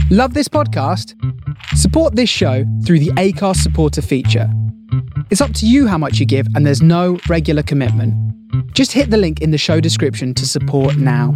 Love this podcast? Support this show through the Acast supporter feature. It's up to you how much you give, and there's no regular commitment. Just hit the link in the show description to support now.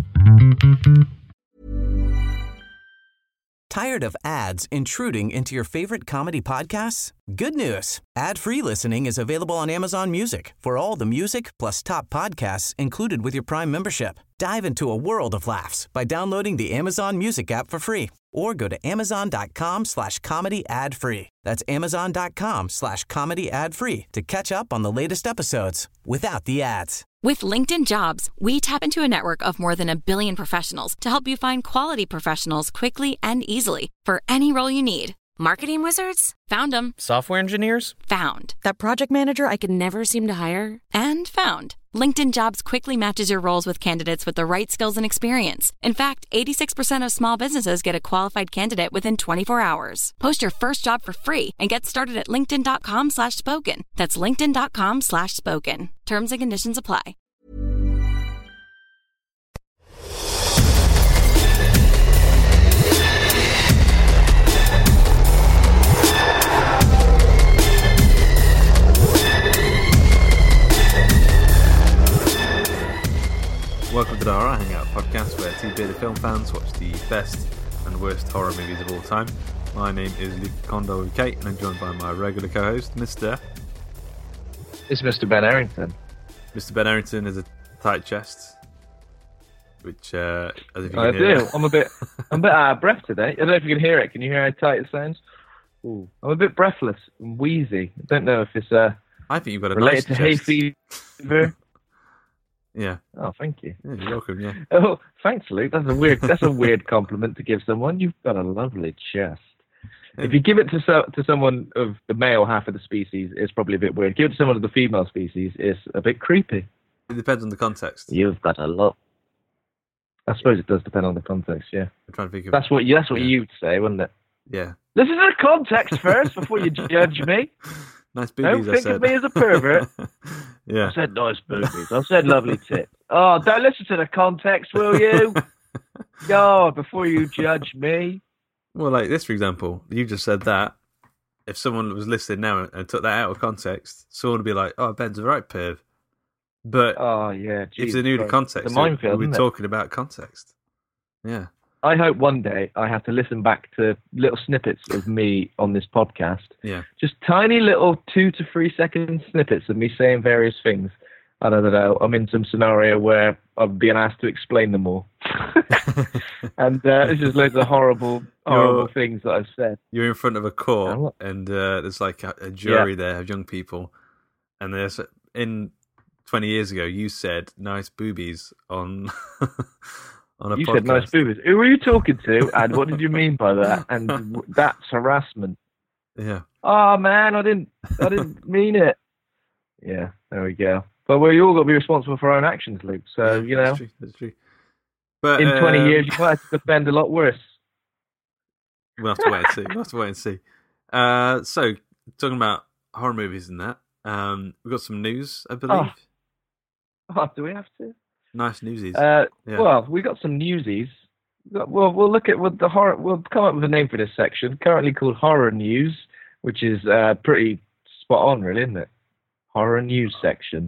Tired of ads intruding into your favorite comedy podcasts? Good news. Ad-free listening is available on Amazon Music for all the music plus top podcasts included with your Prime membership. Dive into a world of laughs by downloading the Amazon Music app for free or go to amazon.com/comedy ad-free. That's amazon.com/comedy ad-free to catch up on the latest episodes without the ads. With LinkedIn Jobs, we tap into a network of more than 1 billion professionals to help you find quality professionals quickly and easily for any role you need. Marketing wizards? Found them. Software engineers? Found. That project manager I could never seem to hire? And found. LinkedIn Jobs quickly matches your roles with candidates with the right skills and experience. In fact, 86% of small businesses get a qualified candidate within 24 hours. Post your first job for free and get started at linkedin.com/spoken. That's linkedin.com/spoken. Terms and conditions apply. Welcome to the Horror Hangout podcast, where two bearded film fans watch the best and worst horror movies of all time. My name is Luke Kondo with Kate, and I'm joined by my regular co-host, Mr. It's Mr. Ben Errington. Mr. Ben Errington has a tight chest, which, as if you I can hear do. I'm a bit out of breath today. I don't know if you can hear it. Can you hear how tight it sounds? Ooh. I'm a bit breathless and wheezy. I don't know if it's I think you've got a related nice to hay chest. fever. Yeah. Oh, thank you. Yeah, you're welcome. Yeah. Oh, thanks, Luke. That's a weird compliment to give someone. You've got a lovely chest. If you give it to someone of the male half of the species, it's probably a bit weird. Give it to someone of the female species, it's a bit creepy. It depends on the context. You've got a lot. I suppose it does depend on the context. Yeah. I'm trying to think of. That's what you'd say, wouldn't it? Yeah. Listen to the context first before you judge me. Nice boobies. Don't think of me as a pervert. Yeah. I said nice boobies. I said lovely tits. Oh, don't listen to the context, will you? God, before you judge me. Well, like this, for example, you just said that. If someone was listening now and took that out of context, someone would be like, "Oh, Ben's a right perv." But Oh yeah, if they knew the context, it's a minefield, we're isn't it? talking about context. Yeah. I hope one day I have to listen back to little snippets of me on this podcast. Yeah. Just tiny little 2 to 3 second snippets of me saying various things. I don't know. I'm in some scenario where I'm being asked to explain them all. And it's just loads of horrible things that I've said. You're in front of a court, and there's like a jury there of young people, and there's 20 years ago you said nice boobies on on a You podcast. said nice boobies. Who were you talking to, and what did you mean by that? And that's harassment. Yeah. Oh man, I didn't mean it. Yeah, there we go. But we all got to be responsible for our own actions, Luke. So you know, That's true. But in 20 years, you might have to defend a lot worse. We'll have to wait and see. So talking about horror movies and that, we've got some news, I believe. Oh, do we have to? Nice newsies. Yeah. Yeah. Well, we got some newsies. We'll look at what the horror. We'll come up with a name for this section, currently called Horror News, which is pretty spot on, really, isn't it? Horror News section.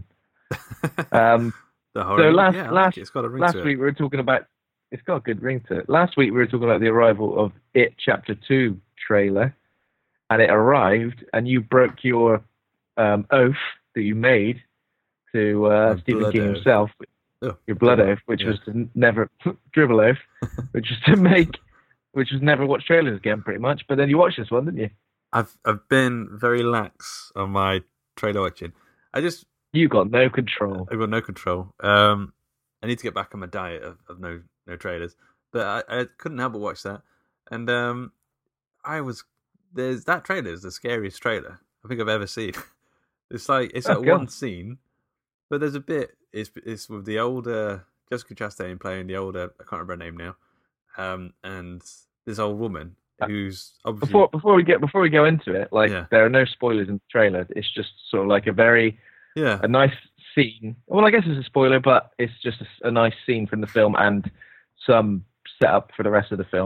The horror. So it's got a ring last to it. week we were talking about. It's got a good ring to it. Last week we were talking about the arrival of It Chapter 2 trailer, and it arrived, and you broke your oath that you made to Stephen blood King oath. himself. Oh, Your blood oath, which was to never dribble oath, which was never watch trailers again, pretty much. But then you watched this one, didn't you? I've been very lax on my trailer watching. You got no control. I've got no control. I need to get back on my diet of no trailers, but I couldn't help but watch that. And there's that trailer is the scariest trailer I think I've ever seen. It's like one scene, but there's a bit. It's with the older Jessica Chastain playing the older. I can't remember her name now. And this old woman who's obviously before we go into it, there are no spoilers in the trailer. It's just sort of like a nice scene. Well, I guess it's a spoiler, but it's just a nice scene from the film and some setup for the rest of the film.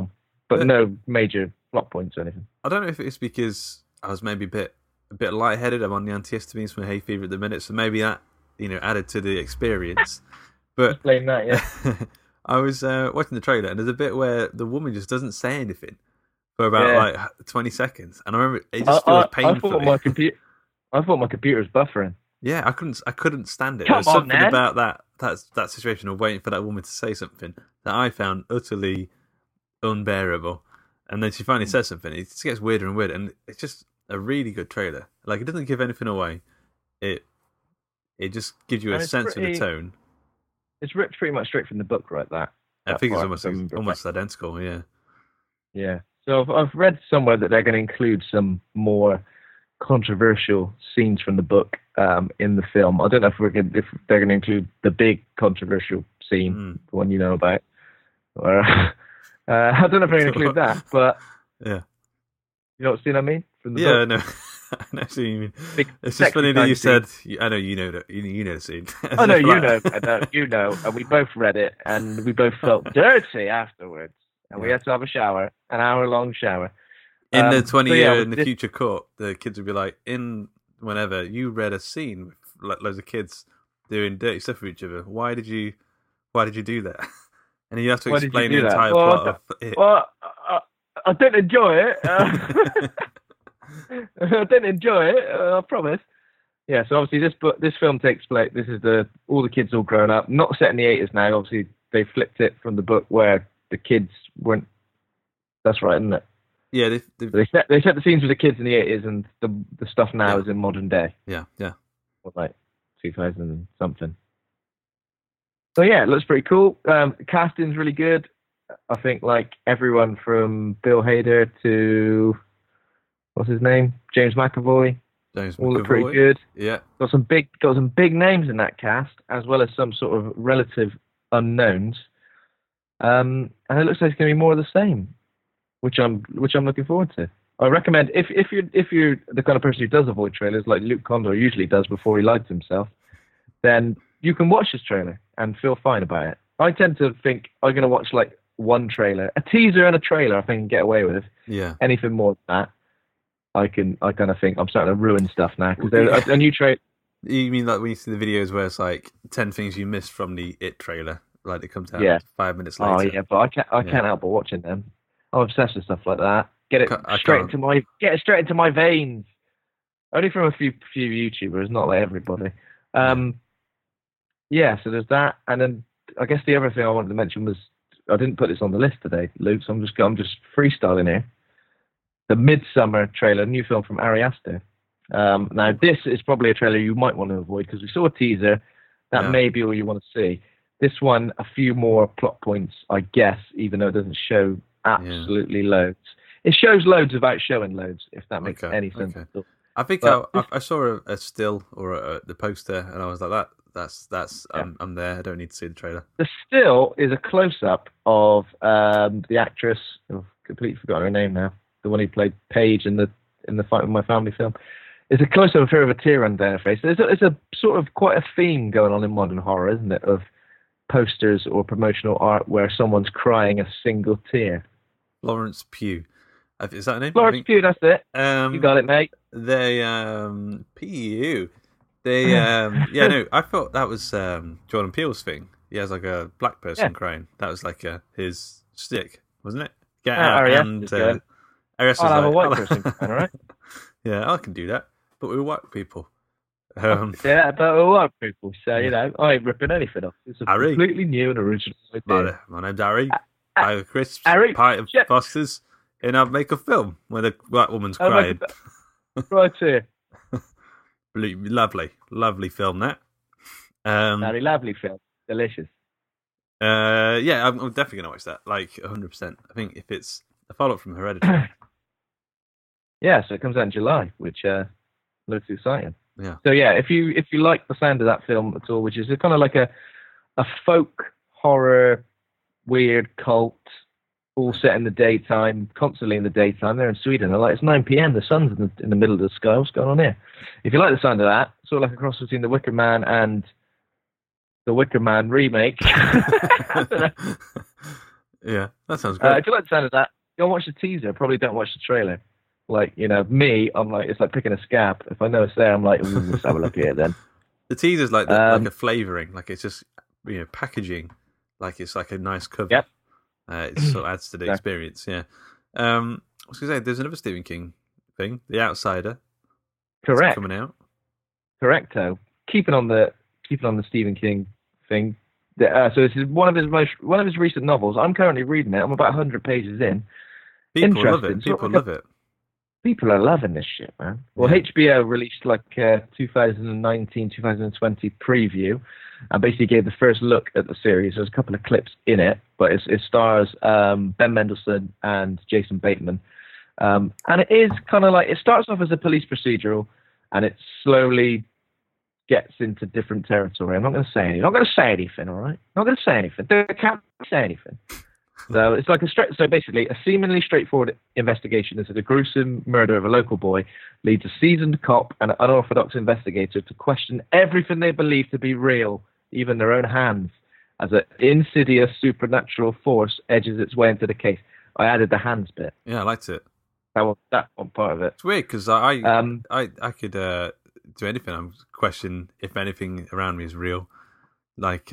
but no major plot points or anything. I don't know if it's because I was maybe a bit lightheaded. I'm on the antihistamines from hay fever at the minute, so maybe that added to the experience. But Explain that, yeah. I was watching the trailer, and there's a bit where the woman just doesn't say anything for about 20 seconds, and I remember it just feels painful. I thought my computer was buffering. Yeah, I couldn't stand it. Come There was on, something man. about that situation of waiting for that woman to say something that I found utterly unbearable. And then she finally says something. It just gets weirder and weirder, and it's just a really good trailer. Like, it doesn't give anything away. It just gives you a sense of the tone. It's ripped pretty much straight from the book, right? I think it's almost identical. Yeah. Yeah. So I've read somewhere that they're going to include some more controversial scenes from the book in the film. I don't know if they're going to include the big controversial scene, the one you know about. Or I don't know if they're going to include that, but yeah, you know what scene I mean from the book? No. I know what you mean. Big, it's just funny that you said. I know you know that. You know the scene. Oh no, you know, and we both read it, and we both felt dirty afterwards, and we had to have a shower, an hour-long shower. In the 20-year in the future court, the kids would be like, whenever you read a scene with like loads of kids doing dirty stuff with each other, why did you do that? And you have to explain the entire plot of it. Well, I didn't enjoy it. I didn't enjoy it. I promise. Yeah. So obviously, this film takes place. This is all the kids all grown up. Not set in the 80s now. Obviously, they flipped it from the book where the kids weren't. That's right, isn't it? Yeah. They set the scenes with the kids in the 80s, and the stuff now is in modern day. Yeah. Yeah. Or like 2000 and something. So yeah, it looks pretty cool. Casting's really good. I think like everyone from Bill Hader to what's his name, James McAvoy. All look pretty good. Yeah, got some big names in that cast, as well as some sort of relative unknowns. And it looks like it's going to be more of the same, which I'm looking forward to. I recommend if you're the kind of person who does avoid trailers like Luke Condor usually does before he lights himself, then you can watch this trailer and feel fine about it. I tend to think I'm going to watch like one trailer, a teaser and a trailer. I think I can get away with. Yeah. Anything more than that, I kind of think I'm starting to ruin stuff now because a new trailer. You mean like when you see the videos where it's like 10 things you missed from the It trailer, like it comes out 5 minutes later? Oh yeah, but I can't help but watching them. I'm obsessed with stuff like that. Get it straight into my veins. Only from a few YouTubers, not like everybody. Yeah, so there's that, and then I guess the other thing I wanted to mention was I didn't put this on the list today, Luke. So I'm just freestyling here. The Midsummer trailer, new film from Ari Aster. Now this is probably a trailer you might want to avoid because we saw a teaser. That may be all you want to see. This one, a few more plot points, I guess, even though it doesn't show absolutely loads. It shows loads without showing loads, if that makes any sense. Okay. I think I saw a still or the poster, and I was like, that's I'm there. I don't need to see the trailer. The still is a close-up of the actress. I've completely forgotten her name now. The one who played Paige in the Fight With My Family film. It's a close-up of her with a tear run down her face. There's a sort of quite a theme going on in modern horror, isn't it? Of posters or promotional art where someone's crying a single tear. Florence Pugh. Is that her name? Florence Pugh, that's it. You got it, mate. Pugh. I thought that was Jordan Peele's thing. He has like a black person crying. That was like his stick, wasn't it? Get out and I'll have a white person crying, all right? Yeah, I can do that, but we're white people. But we're white people, so I ain't ripping anything off. It's a completely new and original idea. My name's Harry. I have a crisp pint of Foster's, and I'll make a film where the white woman's crying. Right here. Lovely film that. Very lovely film. Delicious. I'm definitely going to watch that, like 100%. I think if it's a follow-up from Hereditary. Yeah, so it comes out in July, which looks exciting. Yeah. So yeah, if you like the sound of that film at all, which is kind of like a folk horror, weird cult, all set in the daytime, constantly in the daytime. They're in Sweden. It's 9 p.m. The sun's in the middle of the sky. What's going on here? If you like the sound of that, sort of like a cross between The Wicker Man and the Wicker Man remake. Yeah, that sounds great. If you like the sound of that, go and watch the teaser. Probably don't watch the trailer. Like, me, I'm like, it's like picking a scab. If I know it's there, I'm like, let's have a look at it then. The teaser's like like a flavouring, like it's just packaging, like it's like a nice cover. Yep. It sort of adds to the experience. Yeah. I was gonna say there's another Stephen King thing, The Outsider. Correct. Coming out. Correcto. Keeping on the Stephen King thing. So this is one of his recent novels. I'm currently reading it. I'm about 100 pages in. People love it. People love it. People are loving this shit, man. Well, yeah. HBO released like 2019, 2020 preview, and basically gave the first look at the series. There's a couple of clips in it, but it stars Ben Mendelsohn and Jason Bateman. And it is kind of like, it starts off as a police procedural, and it slowly gets into different territory. I'm not going to say anything. I'm not going to say anything, all right? I'm not going to say anything. I can't say anything. So it's like so basically a seemingly straightforward investigation into the gruesome murder of a local boy leads a seasoned cop and an unorthodox investigator to question everything they believe to be real, even their own hands, as an insidious supernatural force edges its way into the case. I added the hands bit. Yeah, I liked it. That one part of it. It's weird because I could do anything. I'm question if anything around me is real. Like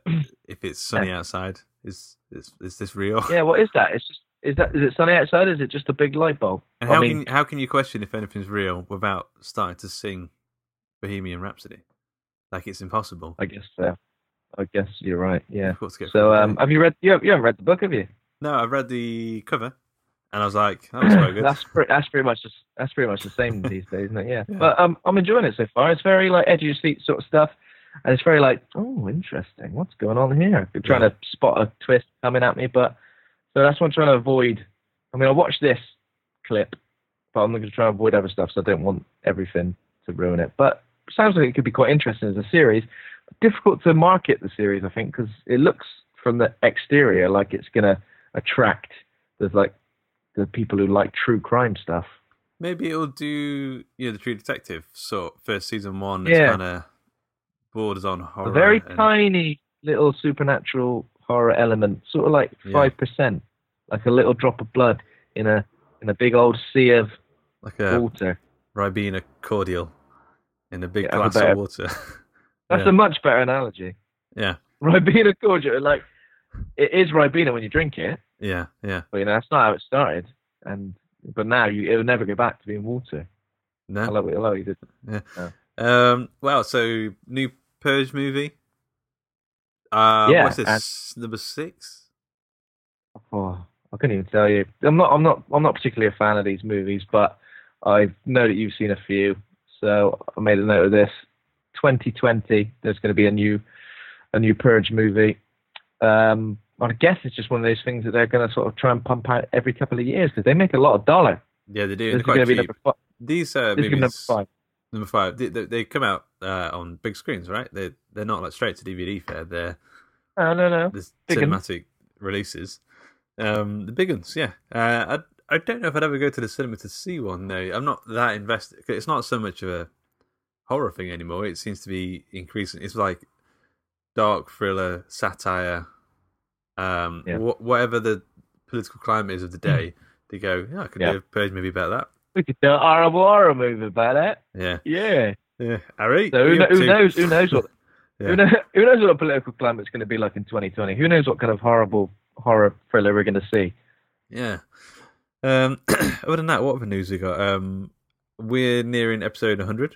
if it's sunny outside, is this real? Yeah, what is that? Is it sunny outside? Is it just a big light bulb? And how can you question if anything's real without starting to sing Bohemian Rhapsody? Like it's impossible. I guess so. I guess you're right. Yeah. So have you read? You haven't read the book, have you? No, I've read the cover, and I was like, that was quite good. that's pretty much the same these days, isn't it? Yeah. But I'm enjoying it so far. It's very like edge of your seat sort of stuff. And it's very like, oh, interesting. What's going on here? I'm trying to spot a twist coming at me, so that's what I'm trying to avoid. I mean, I watched this clip, but I'm going to try and avoid other stuff, so I don't want everything to ruin it. But it sounds like it could be quite interesting as a series. Difficult to market the series, I think, because it looks from the exterior like it's going to attract the people who like true crime stuff. Maybe it'll do the True Detective sort first season one. It's kind of borders on horror. A very tiny little supernatural horror element, sort of like 5%, like a little drop of blood in a big old sea of water. Ribena cordial in a big glass of water. That's a much better analogy. Yeah. Ribena cordial, like it is Ribena when you drink it. Yeah, yeah. But that's not how it started. But now it'll never go back to being water. No. I love it. You did. Yeah. Well, so new Purge movie. What's this? Number 6? Oh, I couldn't even tell you. I'm not particularly a fan of these movies, but I know that you've seen a few, so I made a note of this. 2020, there's going to be a new Purge movie. I guess it's just one of those things that they're going to sort of try and pump out every couple of years because they make a lot of dollar. Yeah, they do. This is going to be number 5. These movies, number 5. They come out on big screens, right? They're not like straight to DVD fare. They're no. There's cinematic releases. The big ones, yeah. I don't know if I'd ever go to the cinema to see one. No, I'm not that invested. It's not so much of a horror thing anymore. It seems to be increasing. It's like dark thriller, satire. Whatever the political climate is of the day, they go, I could do a Purge movie about that. We could do a horror movie about that. Yeah. Harry. So who knows what who knows what the political climate's going to be like in 2020? Who knows what kind of horrible horror thriller we're going to see? Yeah. Other than that, what other news we got? We're nearing episode 100.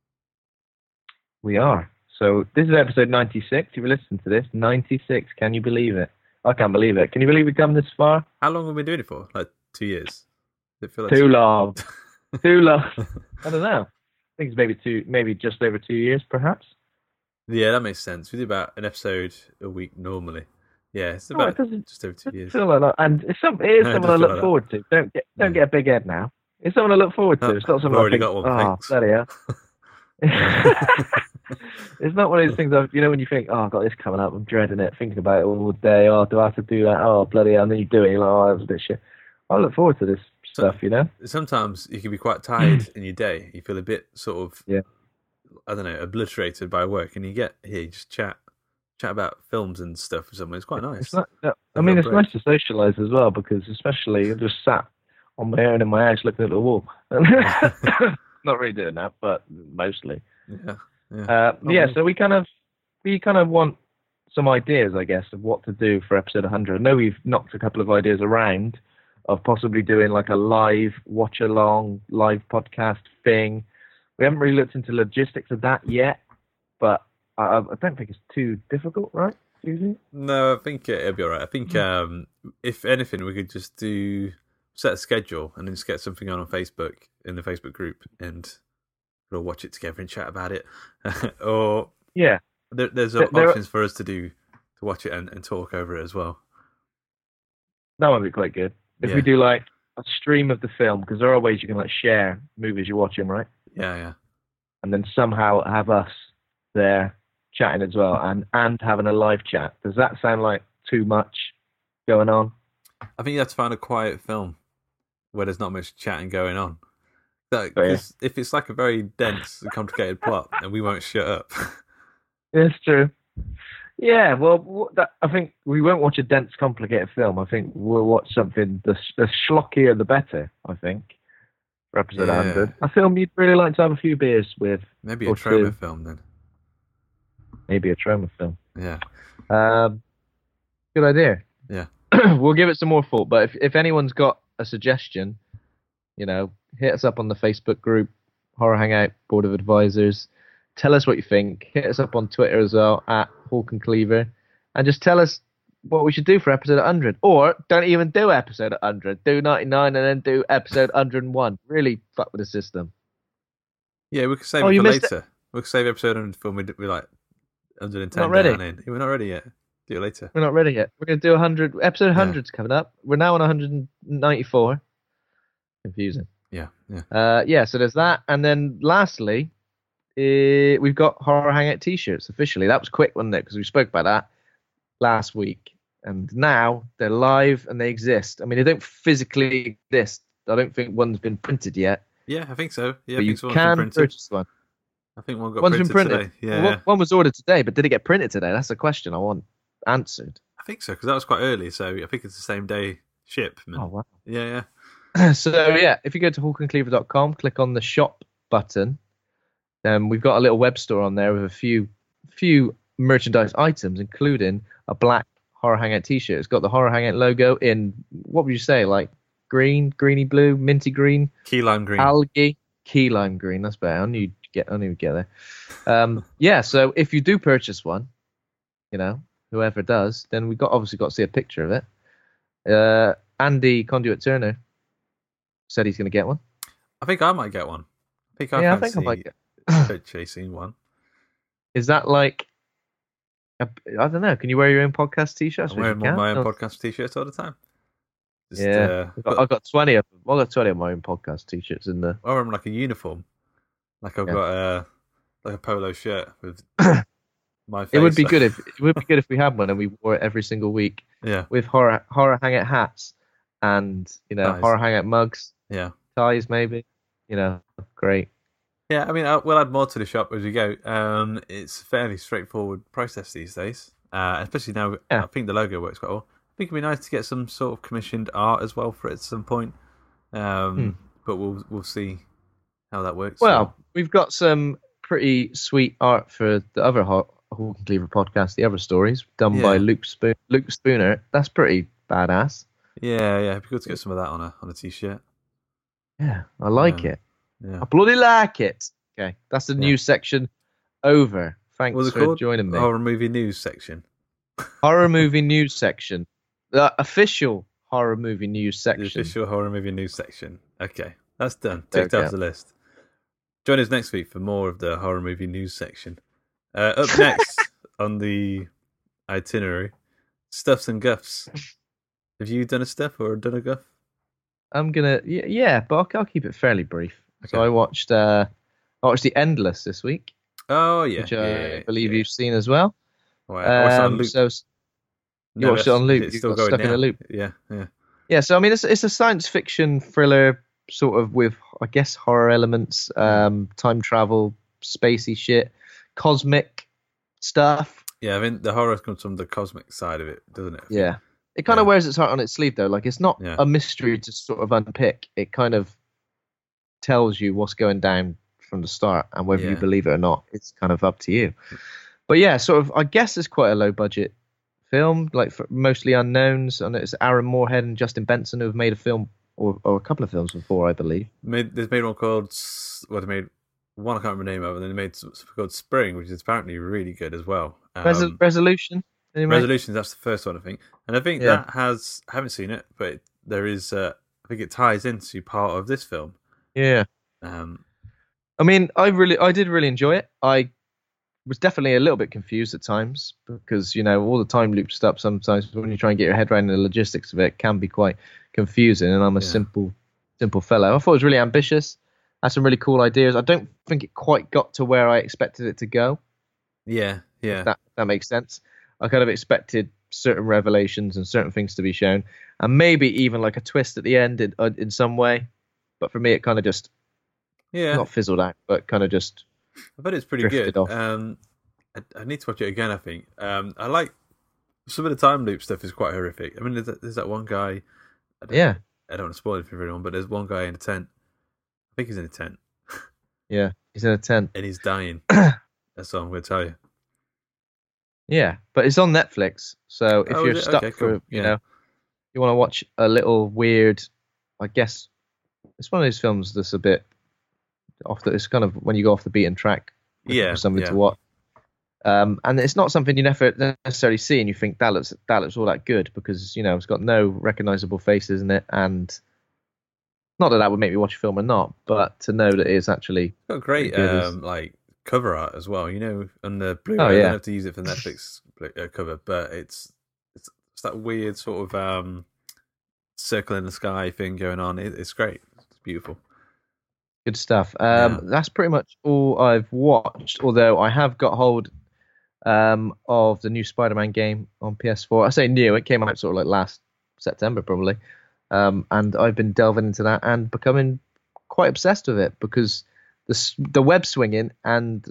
We are. So this is episode 96. If you listen to this, 96. Can you believe it? I can't believe it. Can you believe we've come this far? How long have we been doing it for? Like 2 years? Does it feel like too long. Too long. I don't know. I think it's maybe just over 2 years, perhaps. Yeah, that makes sense. We do about an episode a week normally. Yeah, it's about just over 2 years. Feel like that. And it is something I look forward to. Don't get a big head now. It's something I look forward to. It's not something I think, got one. Bloody hell. It's not one of those things when you think, I've got this coming up, I'm dreading it, thinking about it all day, do I have to do that? Bloody hell, and then you do it, you're like, that was a bit shit. I look forward to this stuff, Sometimes you can be quite tired in your day, you feel a bit sort of, I don't know, obliterated by work, and you get here, you just chat chat about films and stuff with someone. It's quite nice. It's nice to socialise as well, because especially I just sat on my own in my house looking at the wall. Not really doing that, but mostly. So we kind of want some ideas, I guess, of what to do for episode 100. I know we've knocked a couple of ideas around of possibly doing like a live watch along, live podcast thing. We haven't really looked into logistics of that yet, but I don't think it's too difficult, right? Usually? No, I think it'll be all right. I think if anything, we could just set a schedule and then just get something on Facebook in the Facebook group, and we'll watch it together and chat about it. Or there's options for us to watch it and talk over it as well. That would be quite good. If we do like a stream of the film, because there are ways you can like share movies you're watching, right? Yeah. And then somehow have us there chatting as well, and having a live chat. Does that sound like too much going on? I think you have to find a quiet film where there's not much chatting going on. Because if it's like a very dense and complicated plot, then we won't shut up. It's true. Yeah, well, I think we won't watch a dense, complicated film. I think we'll watch something, the schlockier the better, I think, for episode 100. A film you'd really like to have a few beers with. Maybe a trauma film, then. Maybe a trauma film. Yeah. Good idea. Yeah. We'll give it some more thought, but if anyone's got a suggestion, hit us up on the Facebook group, Horror Hangout Board of Advisors. Tell us what you think. Hit us up on Twitter as well, at Hawk and Cleaver. And just tell us what we should do for episode 100. Or don't even do episode 100. Do 99 and then do episode 101. Really fuck with the system. Yeah, we could save it for later. We could save episode 100 for when we like 110 not ready. down in. We're not ready yet. Do it later. We're not ready yet. We're going to do 100. Episode 100's coming up. We're now on 194. Confusing. Yeah. So there's that. And then lastly, we've got Horror Hangout t-shirts officially. That was quick, wasn't it? Because we spoke about that last week. And now they're live and they exist. I mean, they don't physically exist. I don't think one's been printed yet. Yeah, I think so. Yeah, but I you think can purchase one. I think one's been printed today. Yeah, well, one was ordered today, but did it get printed today? That's the question I want answered. I think so, because that was quite early. So I think it's the same day shipment. Oh, wow. Yeah. So, if you go to hawkandcleaver.com, click on the shop button, we've got a little web store on there with a few merchandise items, including a black Horror Hangout t-shirt. It's got the Horror Hangout logo in, what would you say, like green, greeny blue, minty green? Key lime green. Algae. Key lime green, that's better. I knew we'd get there. So if you do purchase one, whoever does, then we obviously got to see a picture of it. Andy Conduit Turner said he's going to get one. I think I might get one. I think I might get chasing one. Is that like I don't know, can you wear your own podcast t-shirts? I'm wearing my own podcast t-shirts all the time. I've got 20 of them. I've got 20 of my own podcast t-shirts in there. I wear them like a uniform. Like I've got a polo shirt with my face. It would be good if we had one and we wore it every single week. Yeah. With horror hangout hats and ties. Horror hangout mugs. Yeah. Ties maybe. Great. Yeah, I mean, we'll add more to the shop as we go. It's a fairly straightforward process these days, especially now. I think the logo works quite well. I think it'd be nice to get some sort of commissioned art as well for it at some point. But we'll see how that works. Well, we've got some pretty sweet art for the other Hawk and Cleaver podcast, the other stories done by Luke Spooner. That's pretty badass. Yeah, it'd be good to get some of that on a t-shirt. Yeah, I like it. Yeah. I bloody like it. Okay, that's the news section over. Thanks for joining me. Horror movie news section. Horror movie news section. The official horror movie news section. The official horror movie news section. Okay, that's done. Ticked off the list. Join us next week for more of the horror movie news section. Up next on the itinerary, Stuffs and Guffs. Have you done a stuff or done a guff? I'm gonna, but I'll keep it fairly brief. Okay. So I watched The Endless this week. Oh yeah, which I believe you've seen as well. Oh, I watched it on loop. So you watched it on loop. It's you still got stuck in a loop. Yeah. So I mean, it's a science fiction thriller, sort of with, I guess, horror elements, time travel, spacey shit, cosmic stuff. Yeah, I think the horror comes from the cosmic side of it, doesn't it? Yeah. It kind of wears its heart on its sleeve, though. Like, it's not Yeah. a mystery to sort of unpick. It kind of tells you what's going down from the start, and whether you believe it or not, it's kind of up to you. But yeah, sort of, I guess it's quite a low budget film, like for mostly unknowns. And it's Aaron Moorhead and Justin Benson who have made a film or a couple of films before, I believe. They've made one called, well, they made one I can't remember the name of, and then they made something called Spring, which is apparently really good as well. Resolution. Anyway. Resolutions, that's the first one, I think. And I think that has, I haven't seen it, but there is, I think it ties into part of this film. Yeah. I mean, I did really enjoy it. I was definitely a little bit confused at times because, all the time loop stuff sometimes when you try and get your head around the logistics of it can be quite confusing. And I'm a simple fellow. I thought it was really ambitious. Had some really cool ideas. I don't think it quite got to where I expected it to go. Yeah. That makes sense. I kind of expected certain revelations and certain things to be shown, and maybe even like a twist at the end in some way. But for me, it kind of just not fizzled out, but kind of just. I bet it's pretty good. Off. I need to watch it again. I think I like some of the time loop stuff is quite horrific. I mean, there's that one guy. I don't want to spoil it for everyone, but there's one guy in a tent. I think he's in a tent. Yeah, he's in a tent, and he's dying. That's all I'm going to tell you. Yeah, but it's on Netflix, so if you're stuck for, you want to watch a little weird, I guess it's one of those films that's a bit it's kind of when you go off the beaten track for something to watch. And it's not something you never necessarily see and you think that looks all that good because, it's got no recognizable faces in it, and not that would make me watch a film or not, but to know that it's actually got great like cover art as well, on the Blu-ray. I don't have to use it for Netflix cover, but it's that weird sort of circle in the sky thing going on. It's great. It's beautiful. Good stuff. That's pretty much all I've watched, although I have got hold of the new Spider-Man game on PS4. I say new, it came out sort of like last September probably, and I've been delving into that and becoming quite obsessed with it because the web swinging and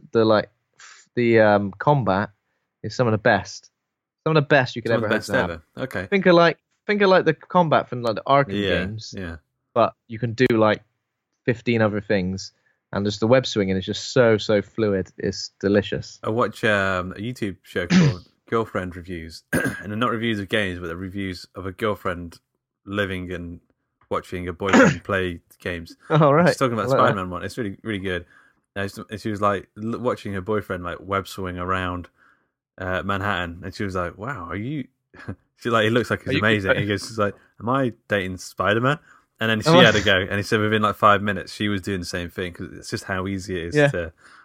the combat is some of the best you could ever have. Okay. Think of like the combat from like the Arkham games. Yeah. But you can do like 15 other things, and just the web swinging is just so fluid. It's delicious. I watch a YouTube show called Girlfriend Reviews, and they're not reviews of games, but they're reviews of a girlfriend living and watching a boyfriend play games. Oh, right. She's talking about Spider-Man one. It's really, really good. And she was like watching her boyfriend like web swing around Manhattan, and she was like, "Wow, are you?" She's like, "He looks like he's amazing." He goes, "She's like, am I dating Spider-Man?" And then she had to go, and he said within like 5 minutes she was doing the same thing because it's just how easy it is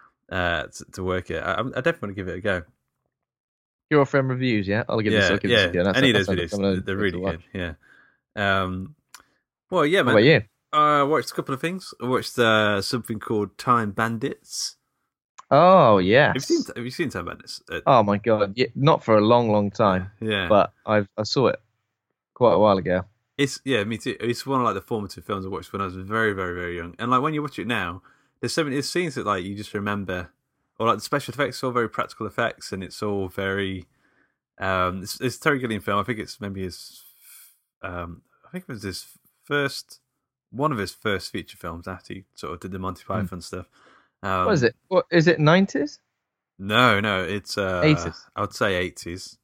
to work it. I definitely want to give it a go. Girlfriend Reviews, yeah, I'll give this a go. Any of those videos, they're really good. Yeah. Well, yeah, man. How about you? I watched a couple of things. I watched something called Time Bandits. Oh, yes. Have you seen Time Bandits? Oh my god, not for a long time. Yeah, but I saw it quite a while ago. Me too. It's one of like the formative films I watched when I was very, very, very young. And like when you watch it now, there's scenes that like you just remember, or like the special effects are all very practical effects, and it's all very. It's Terry Gilliam film. I think it's maybe his. I think it was his one of his first feature films after he sort of did the Monty Python stuff. What is it? What is it? 90s? No, it's 80s. I would say 80s.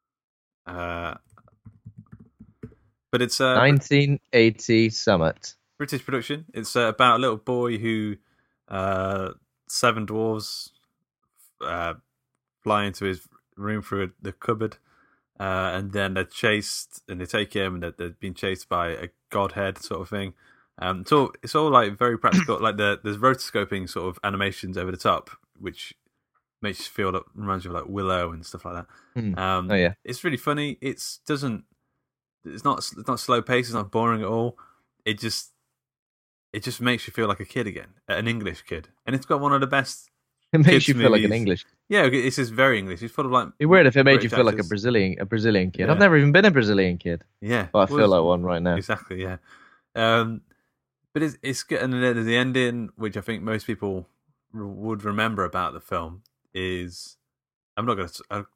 But it's 1980 Summit. British production. It's about a little boy who 7 dwarves fly into his room through the cupboard, and then they're chased, and they take him, and they're being chased by a godhead sort of thing. It's all like very practical. Like there's rotoscoping sort of animations over the top, which makes you feel that reminds you of like Willow and stuff like that. It's really funny. It's not slow paced. It's not boring at all. It just makes you feel like a kid again, an English kid, and it's got one of the best. It makes you feel like an English. Yeah, it's just very English. It's full of like. It'd be weird if it made you feel like a Brazilian kid. Yeah. I've never even been a Brazilian kid. Yeah, but I feel like one right now. Exactly. Yeah. But it's good, and then the ending, which I think most people would remember about the film, is I'm not going to.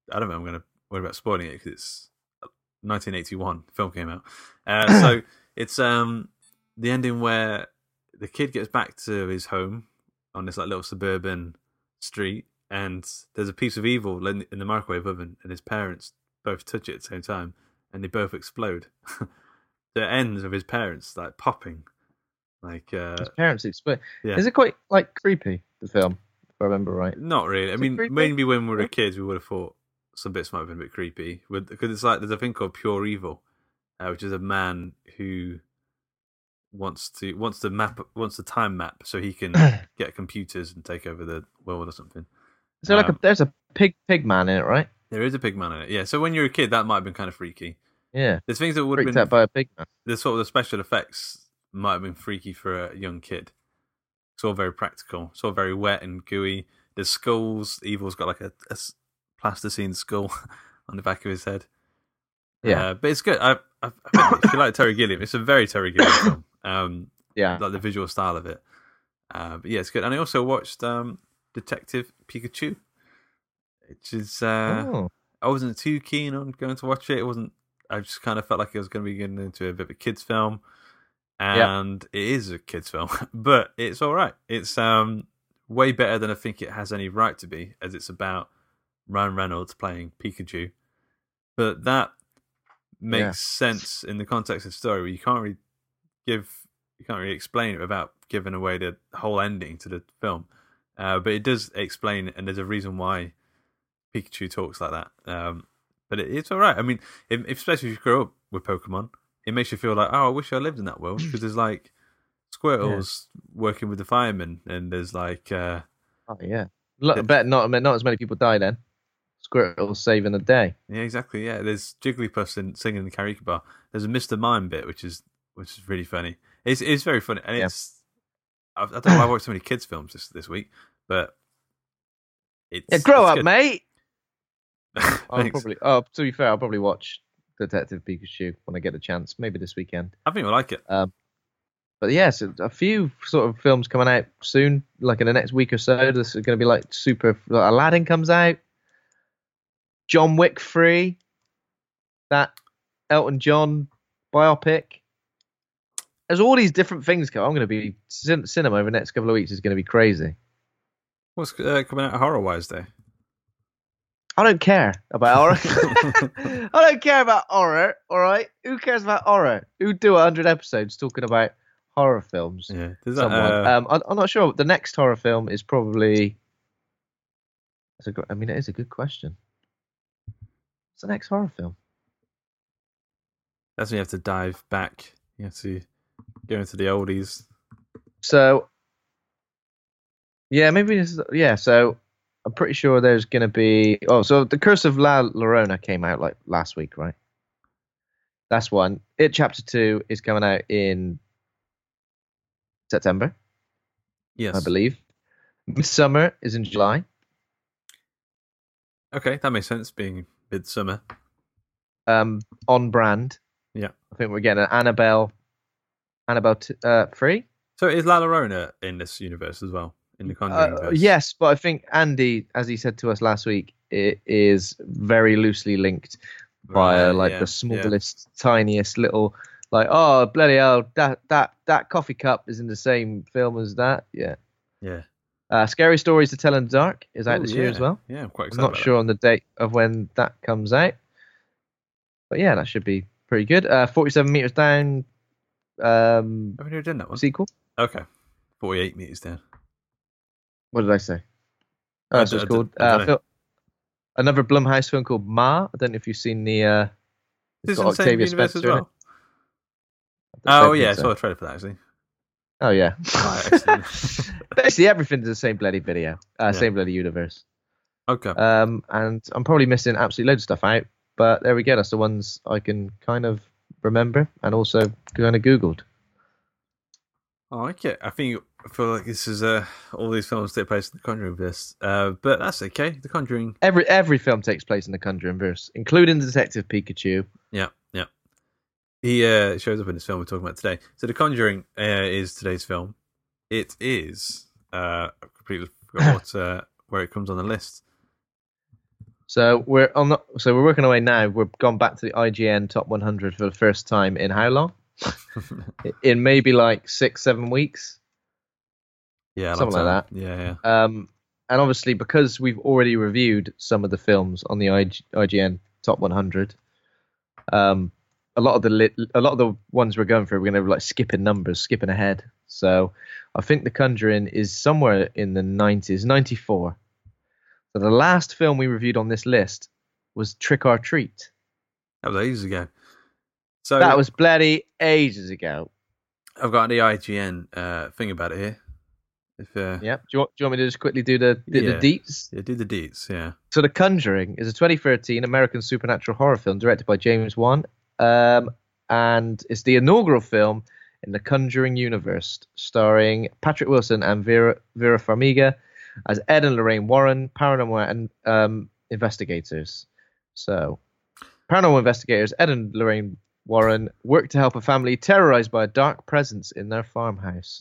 I don't know. I'm going to worry about spoiling it because it's 1981. The film came out. So it's the ending where the kid gets back to his home on this like little suburban street, and there's a piece of evil in the microwave oven, and his parents both touch it at the same time, and they both explode. The ends of his parents like popping, like his parents explode. Yeah. Is it quite like creepy, the film? If I remember right. Not really. I mean, maybe when we were kids, we would have thought some bits might have been a bit creepy, because it's like there's a thing called Pure Evil, which is a man who wants the time map so he can get computers and take over the world or something. So there's a pig man in it, right? There is a pig man in it. Yeah. So when you're a kid, that might have been kind of freaky. Yeah. There's things that would have Freaked been out by a pig man. the sort of the special effects might have been freaky for a young kid. It's all very practical. It's all very wet and gooey. There's skulls. Evil's got like a plasticine skull on the back of his head. Yeah, but it's good. I if you like Terry Gilliam, it's a very Terry Gilliam film. Yeah, like the visual style of it. But yeah, it's good. And I also watched Detective Pikachu, which is I wasn't too keen on going to watch it. It wasn't. I just kind of felt like I was going to be getting into a bit of a kids film, and it is a kids film, but it's all right. It's way better than I think it has any right to be, as it's about Ryan Reynolds playing Pikachu. But that makes sense in the context of the story, where you can't really explain it without giving away the whole ending to the film. But it does explain it, and there's a reason why Pikachu talks like that. But it's all right. I mean, especially if you grow up with Pokemon, it makes you feel like, oh, I wish I lived in that world, because there's like Squirtle's working with the firemen, and there's like I bet not as many people die then. Squirtle's saving the day. Yeah, exactly. Yeah, there's Jigglypuff singing in the karaoke bar. There's a Mr. Mime bit, which is really funny. It's very funny, and it's I don't know why I watched so many kids films this week, but grow up, mate. To be fair, I'll probably watch Detective Pikachu when I get a chance, maybe this weekend. I think we'll like it. But yes, a few sort of films coming out soon, like in the next week or so. This is going to be like Aladdin comes out, John Wick 3, that Elton John biopic. There's all these different things coming. I'm going to be cinema over the next couple of weeks is going to be crazy. What's coming out horror-wise there? I don't care about horror. I don't care about horror, all right? Who cares about horror? Who'd do 100 episodes talking about horror films? Yeah. I'm not sure. The next horror film is probably... it is a good question. What's the next horror film? That's when you have to dive back. You have to go into the oldies. So, yeah, maybe this is... Yeah, so... I'm pretty sure there's going to be... so The Curse of La Llorona came out like last week, right? That's one. It Chapter 2 is coming out in September. Yes. I believe. Midsummer is in July. Okay, that makes sense, being midsummer. On brand. Yeah. I think we're getting an Annabelle 3. So is La Llorona in this universe as well? In the Conjuring verse? Yes, but I think Andy, as he said to us last week, it is very loosely linked via the smallest, tiniest little, like, oh bloody hell, that coffee cup is in the same film as that. Yeah. Scary Stories to Tell in the Dark is out this year as well. Yeah, I'm quite excited. I'm not sure on the date of when that comes out, but yeah, that should be pretty good. 47 Meters Down. Have you never done that one? Sequel. Okay, 48 Meters Down. What did I say? Oh, so it's called another Blumhouse film called Ma. I don't know if you've seen the. It's got Octavia Spencer as well. Oh yeah, I saw a trailer for that actually. Oh yeah. Right, Basically, everything's the same bloody video, same bloody universe. Okay. And I'm probably missing absolutely loads of stuff out, but there we go. That's the ones I can kind of remember, and also kind of Googled. I like it. I feel like this is all these films take place in the Conjuring verse, but that's okay. The Conjuring. Every film takes place in the Conjuring verse, including Detective Pikachu. Yeah. He shows up in this film we're talking about today. So The Conjuring is today's film. It is. I completely forgot where it comes on the list. So we're working away now. We've gone back to the IGN Top 100 for the first time in how long? In maybe like 6-7 weeks. Yeah, something like that. Yeah. And obviously, because we've already reviewed some of the films on the IGN Top 100, a lot of the ones we're going for, we're going to like skipping ahead. So I think The Conjuring is somewhere in the 90s, 94. So the last film we reviewed on this list was Trick or Treat. That was ages ago. So that was bloody ages ago. I've got the IGN thing about it here. Yeah. Do you want me to just quickly do the deets? Yeah, do the deets, yeah. So The Conjuring is a 2013 American supernatural horror film directed by James Wan. And it's the inaugural film in the Conjuring universe, starring Patrick Wilson and Vera Farmiga as Ed and Lorraine Warren, paranormal investigators. So, paranormal investigators Ed and Lorraine Warren work to help a family terrorized by a dark presence in their farmhouse.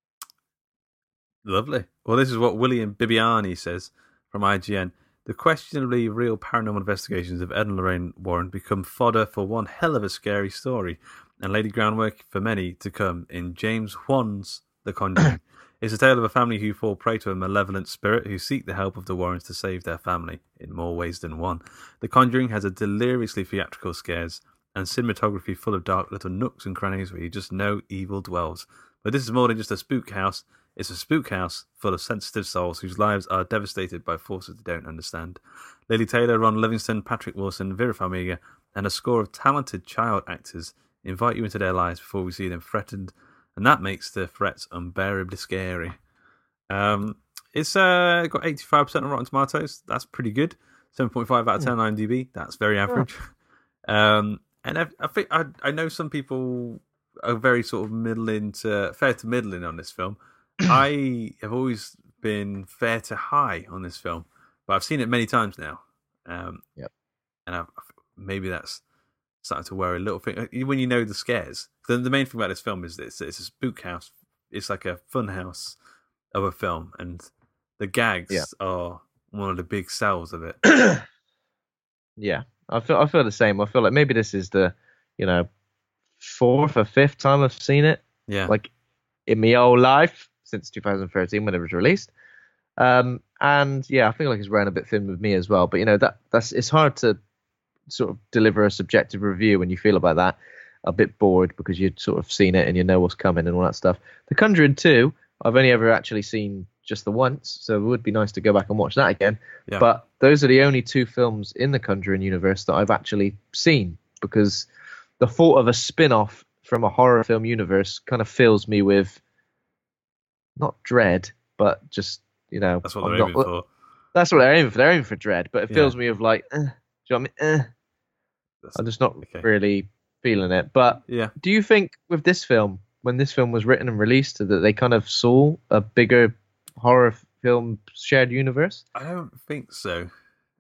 Lovely. Well, this is what William Bibiani says from IGN. The questionably real paranormal investigations of Ed and Lorraine Warren become fodder for one hell of a scary story and lay the groundwork for many to come in James Wan's The Conjuring. It's a tale of a family who fall prey to a malevolent spirit who seek the help of the Warrens to save their family in more ways than one. The Conjuring has a deliriously theatrical scares and cinematography full of dark little nooks and crannies where you just know evil dwells. But this is more than just a spook house. It's a spook house full of sensitive souls whose lives are devastated by forces they don't understand. Lily Taylor, Ron Livingston, Patrick Wilson, Vera Farmiga, and a score of talented child actors invite you into their lives before we see them threatened, and that makes the threats unbearably scary. It's got 85% on Rotten Tomatoes. That's pretty good. 7.5 out of 10 on IMDb. That's very average. And I think I know some people are very sort of fair to middling on this film. I have always been fair to high on this film, but I've seen it many times now. Yep. And maybe that's starting to worry a little bit when you know the scares. The main thing about this film is that it's a spook house. It's like a fun house of a film, and the gags are one of the big sells of it. Yeah, I feel the same. I feel like maybe this is the fourth or fifth time I've seen it. Yeah, like in my whole life since 2013 when it was released. And yeah, I feel like it's ran a bit thin with me as well. But that's it's hard to sort of deliver a subjective review when you feel about that. A bit bored because you'd sort of seen it and you know what's coming and all that stuff. The Conjuring 2, I've only ever actually seen just the once, so it would be nice to go back and watch that again. Yeah. But those are the only two films in the Conjuring universe that I've actually seen, because the thought of a spin-off from a horror film universe kind of fills me with not dread, but just, that's what they're aiming for. That's what they're aiming for. They're aiming for dread, but it fills me with like, do you know what I mean? I'm just not really feeling it. But do you think with this film, when this film was written and released, that they kind of saw a bigger horror film shared universe? I don't think so.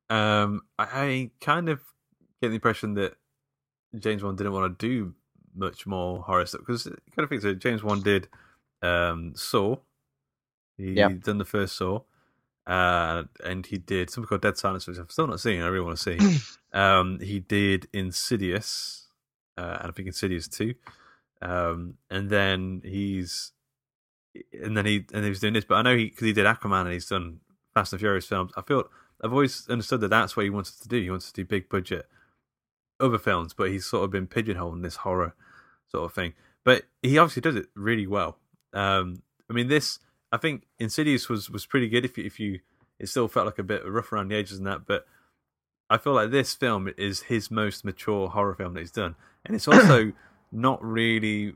I kind of get the impression that James Wan didn't want to do much more horror stuff, because you kind of think so. James Wan did Saw. He done the first Saw. And he did something called Dead Silence, which I've still not seen. I really want to see. He did Insidious, and I think Insidious 2. And then he was doing this. But I know because he did Aquaman and he's done Fast and Furious films. I've always understood that that's what he wanted to do. He wants to do big budget other films, but he's sort of been pigeonholed in this horror sort of thing. But he obviously does it really well. I mean, I think Insidious was pretty good. It still felt like a bit rough around the edges and that, but I feel like this film is his most mature horror film that he's done, and it's also not really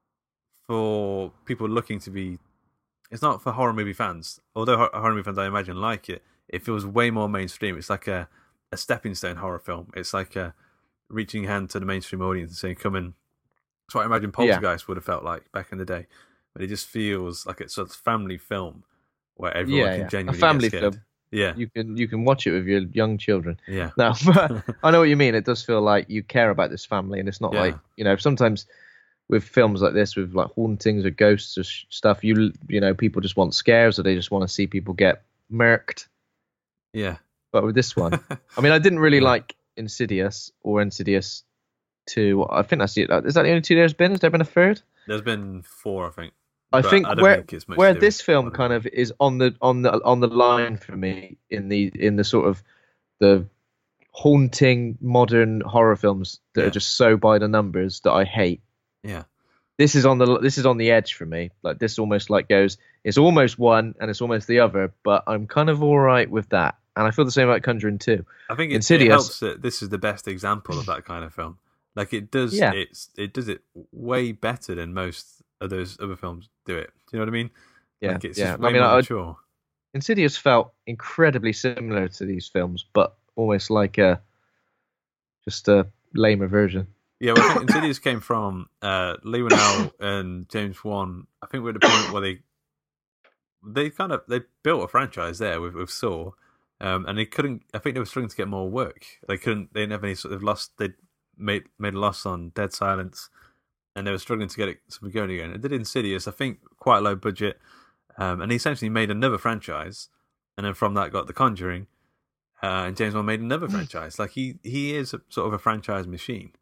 for people looking to be. It's not for horror movie fans, although horror movie fans I imagine like it. It feels way more mainstream. It's like a stepping stone horror film. It's like a reaching hand to the mainstream audience and saying, "Come in." That's what I imagine Poltergeist would have felt like back in the day. But it just feels like it's a family film where everyone can genuinely a family get scared. film. Yeah, you can watch it with your young children. Yeah, no, but I know what you mean. It does feel like you care about this family, and it's not like sometimes with films like this, with like hauntings or ghosts or stuff, people just want scares, or they just want to see people get murked. Yeah, But with this one, I mean, I didn't really like Insidious or Insidious 2. I think that's it. Is that the only 2 there's been? Has there been a third? There's been 4, I think. I think don't where think it's much where to do this with film one of kind them. of is on the line for me in the sort of the haunting modern horror films that Yeah. are just so by the numbers that I hate. Yeah. This is on the edge for me. Like this almost like goes, it's almost one and it's almost the other, but I'm kind of all right with that. And I feel the same about Conjuring 2. I think it Insidious. helps that this is the best example of that kind of film. Like it does, Yeah. it does it way better than most of those other films do it. Do you know what I mean? Yeah, Like it's yeah. just way I mean, more mature. Insidious felt incredibly similar to these films, but almost like just a lamer version. Yeah, well, I think Insidious came from Lee Winnell and James Wan. I think we're at the point where they built a franchise there with Saw, and they couldn't. I think they were struggling to get more work. They didn't have any sort of loss. They made a loss on Dead Silence, and they were struggling to get it something going again. It did Insidious, I think, quite low budget, and he essentially made another franchise, and then from that got The Conjuring, and James Wan made another franchise. Like he is a, sort of a franchise machine.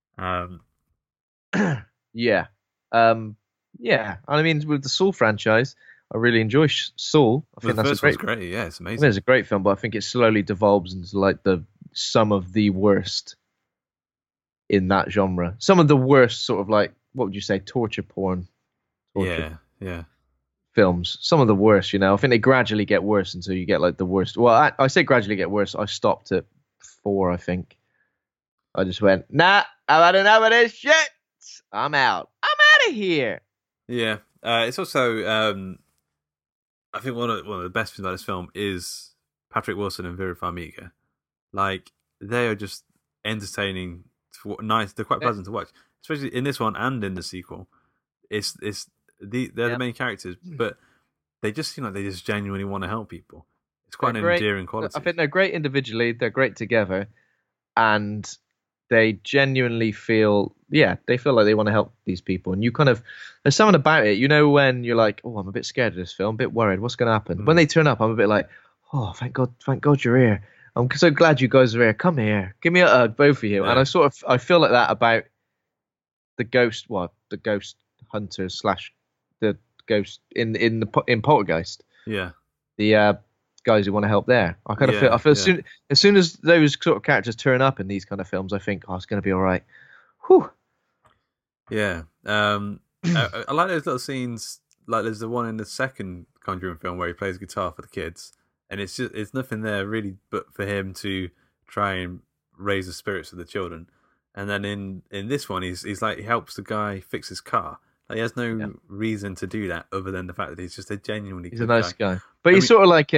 Yeah. Yeah. I mean, with the Saw franchise, I really enjoy Saw. I think The that's first a one's great. great. Yeah, it's I think amazing. it's a great film, but I think it slowly devolves into like some of the worst in that genre. Some of the worst sort of like, what would you say, torture porn? Yeah. Films. Some of the worst, I think they gradually get worse until you get like the worst. Well, I say gradually get worse. I stopped at 4, I think. I just went, nah, I've had enough of this shit. I'm out. I'm out of here. Yeah. It's also, I think one of the best things about this film is Patrick Wilson and Vera Farmiga. Like they are just entertaining, nice. They're quite pleasant to watch, especially in this one and in the sequel. They're the main characters, but they just they just genuinely want to help people. It's quite an endearing quality. I think they're great individually. They're great together, and they genuinely feel like they want to help these people. And you kind of, there's something about it, when you're like, oh, I'm a bit scared of this film, a bit worried, what's going to happen? When they turn up, I'm a bit like, oh, thank God you're here. I'm so glad you guys are here. Come here, give me a hug, both of you. Yeah. And I feel like that about the ghost hunters / the ghost in Poltergeist. Yeah. The guys who want to help there. I kind of feel as soon as those sort of characters turn up in these kind of films, I think, oh, it's going to be all right. Whew. Yeah. I like those little scenes. Like there's the one in the second Conjuring film where he plays guitar for the kids, and it's nothing there really, but for him to try and raise the spirits of the children. And then in this one, he's like he helps the guy fix his car. Like, he has no reason to do that other than the fact that he's just a genuinely He's good a nice guy. But he's sort of like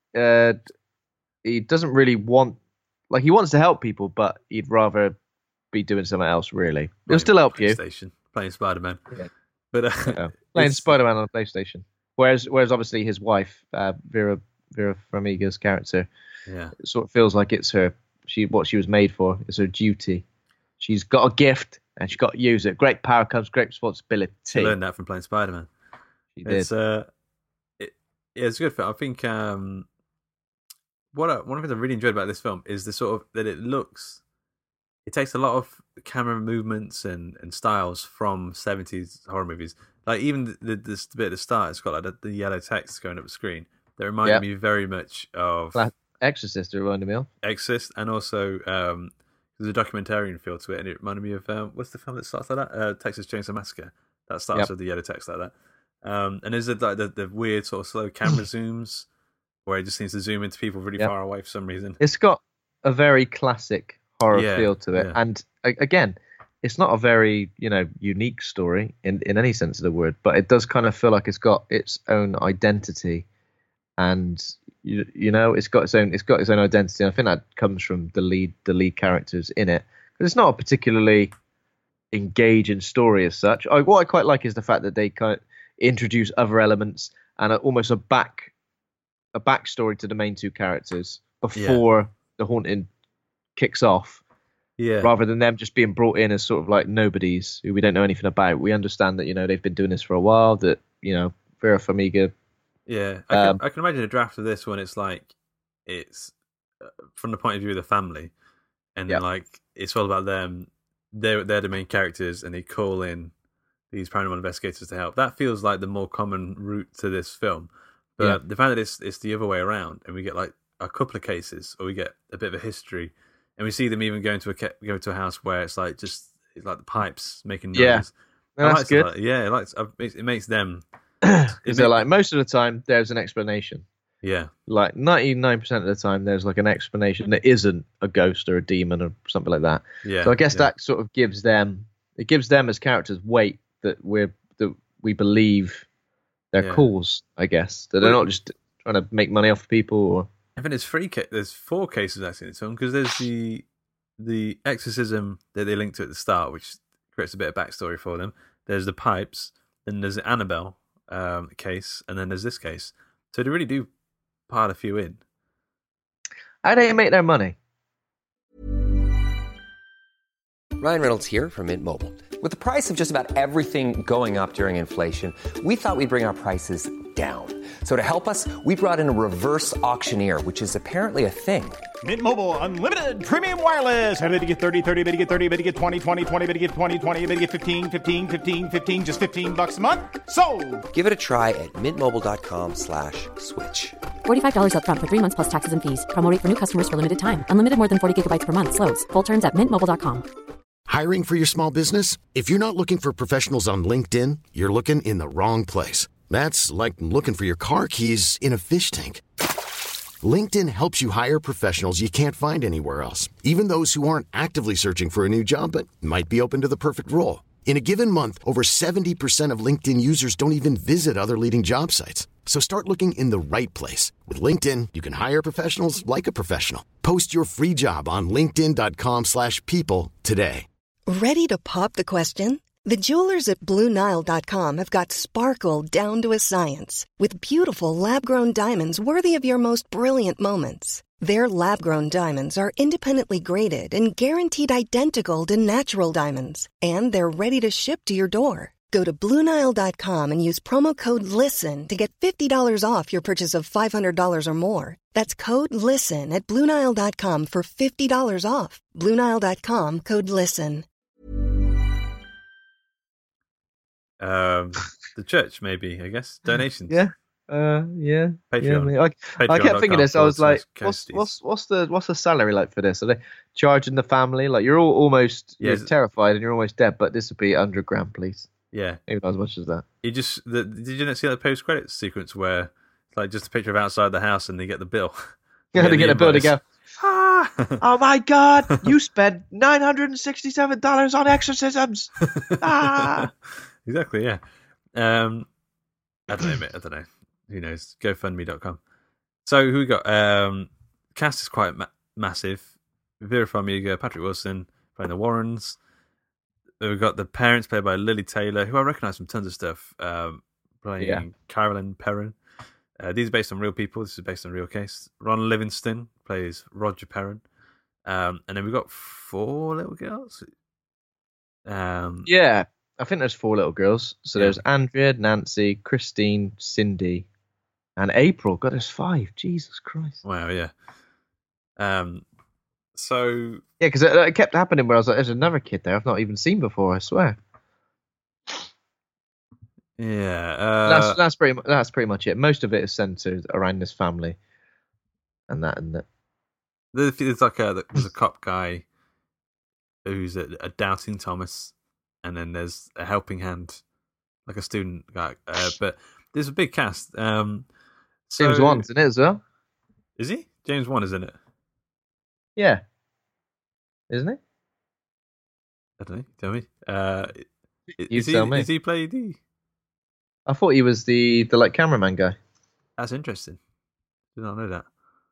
he doesn't really want, like, he wants to help people, but he'd rather be doing something else, really. He'll still help you. Playing Spider-Man. Yeah. But playing Spider-Man on a PlayStation. Whereas obviously his wife, Vera Farmiga's character, sort of feels like it's what she was made for. It's her duty. She's got a gift and she's got to use it. Great power comes great responsibility. She learned that from playing Spider-Man. She did. It's a good film. I think one of the things I really enjoyed about this film is the sort of that it takes a lot of camera movements and styles from 70s horror movies. Like even this bit at the start, it's got like the yellow text going up the screen. That reminded me very much of Exorcist. It reminded me of Exorcist, and also there's a documentarian feel to it, and it reminded me of what's the film that starts like that? Texas Chainsaw Massacre. That starts with the yellow text like that. And there's like the weird sort of slow camera zooms where it just seems to zoom into people really far away for some reason. It's got a very classic horror feel to it, and again, it's not a very unique story in any sense of the word, but it does kind of feel like it's got its own identity, and it's got its own identity. And I think that comes from the lead characters in it, because it's not a particularly engaging story as such. What I quite like is the fact that they kind of introduce other elements and almost a backstory to the main two characters before the haunting kicks off. Yeah. Rather than them just being brought in as sort of like nobodies who we don't know anything about. We understand that they've been doing this for a while. That Vera Farmiga. Yeah, I can imagine a draft of this when it's like it's from the point of view of the family, and like it's all about them. They're the main characters, and they call in these paranormal investigators to help. That feels like the more common route to this film. But the fact that it's the other way around, and we get like a couple of cases, or we get a bit of a history, and we see them even go to a house where it's like the pipes making noise. Yeah, that's good. It makes them because they're like most of the time there's an explanation. Yeah, like 99% of the time there's like an explanation that isn't a ghost or a demon or something like that. Yeah, so I guess that sort of gives them as characters weight that we believe their cause. I guess that they're not just trying to make money off people. Or I think there's 4 cases actually in this film, because there's the exorcism that they linked to at the start, which creates a bit of backstory for them. There's the pipes, then there's the Annabelle case, and then there's this case. So they really do pile a few in. How do they make their money? Ryan Reynolds here from Mint Mobile. With the price of just about everything going up during inflation, we thought we'd bring our prices down. So to help us, we brought in a reverse auctioneer, which is apparently a thing. Mint Mobile Unlimited Premium Wireless. How to get 30, 30, bit to get 30, bit to get 20, 20, 20, bit to get 20, 20, bit to get 15, 15, 15, 15, just $15 a month? Sold! Give it a try at mintmobile.com/switch. $45 up front for 3 months plus taxes and fees. Promo rate for new customers for limited time. Unlimited more than 40 gigabytes per month. Slows full terms at mintmobile.com. Hiring for your small business? If you're not looking for professionals on LinkedIn, you're looking in the wrong place. That's like looking for your car keys in a fish tank. LinkedIn helps you hire professionals you can't find anywhere else, even those who aren't actively searching for a new job but might be open to the perfect role. In a given month, over 70% of LinkedIn users don't even visit other leading job sites. So start looking in the right place. With LinkedIn, you can hire professionals like a professional. Post your free job on linkedin.com/people today. Ready to pop the question? The jewelers at BlueNile.com have got sparkle down to a science with beautiful lab-grown diamonds worthy of your most brilliant moments. Their lab-grown diamonds are independently graded and guaranteed identical to natural diamonds, and they're ready to ship to your door. Go to BlueNile.com and use promo code LISTEN to get $50 off your purchase of $500 or more. That's code LISTEN at BlueNile.com for $50 off. BlueNile.com, code LISTEN. The church, maybe, I guess. Donations. Yeah. Patreon. Yeah, I kept thinking this. I was like, what's the salary like for this? Are they charging the family? Like, you're all almost terrified and you're almost dead, but this would be $100,000, please. Yeah, maybe not as much as that. Did you not see that post credits sequence where it's like just a picture of outside the house and they get the bill? Yeah, they get a bill to go. Oh my God! You spent $967 on exorcisms. Exactly. Yeah. I don't know, mate. I don't know. Who knows? GoFundMe.com. So who we got? Cast is quite massive. Vera Farmiga, Patrick Wilson playing the Warrens. We've got the parents played by Lily Taylor, who I recognise from tons of stuff, playing Carolyn Perrin. These are based on real people. This is based on a real case. Ron Livingston plays Roger Perrin. And then we've got 4 little girls. Yeah, I think there's 4 little girls. So there's Andrea, Nancy, Christine, Cindy, and April. God, there's 5. Jesus Christ. Wow, yeah. So yeah, because it kept happening where I was like, "There's another kid there I've not even seen before." I swear. Yeah, that's pretty much it. Most of it is centered around this family, and that. There's like there's a cop guy who's a doubting Thomas, and then there's a helping hand, like a student guy. But there's a big cast. James Wan's in it as well. Is he? James Wan is in it. Yeah. Isn't he? I don't know. Tell me. Tell me. Is he play the? I thought he was the like cameraman guy. That's interesting. Did not know that.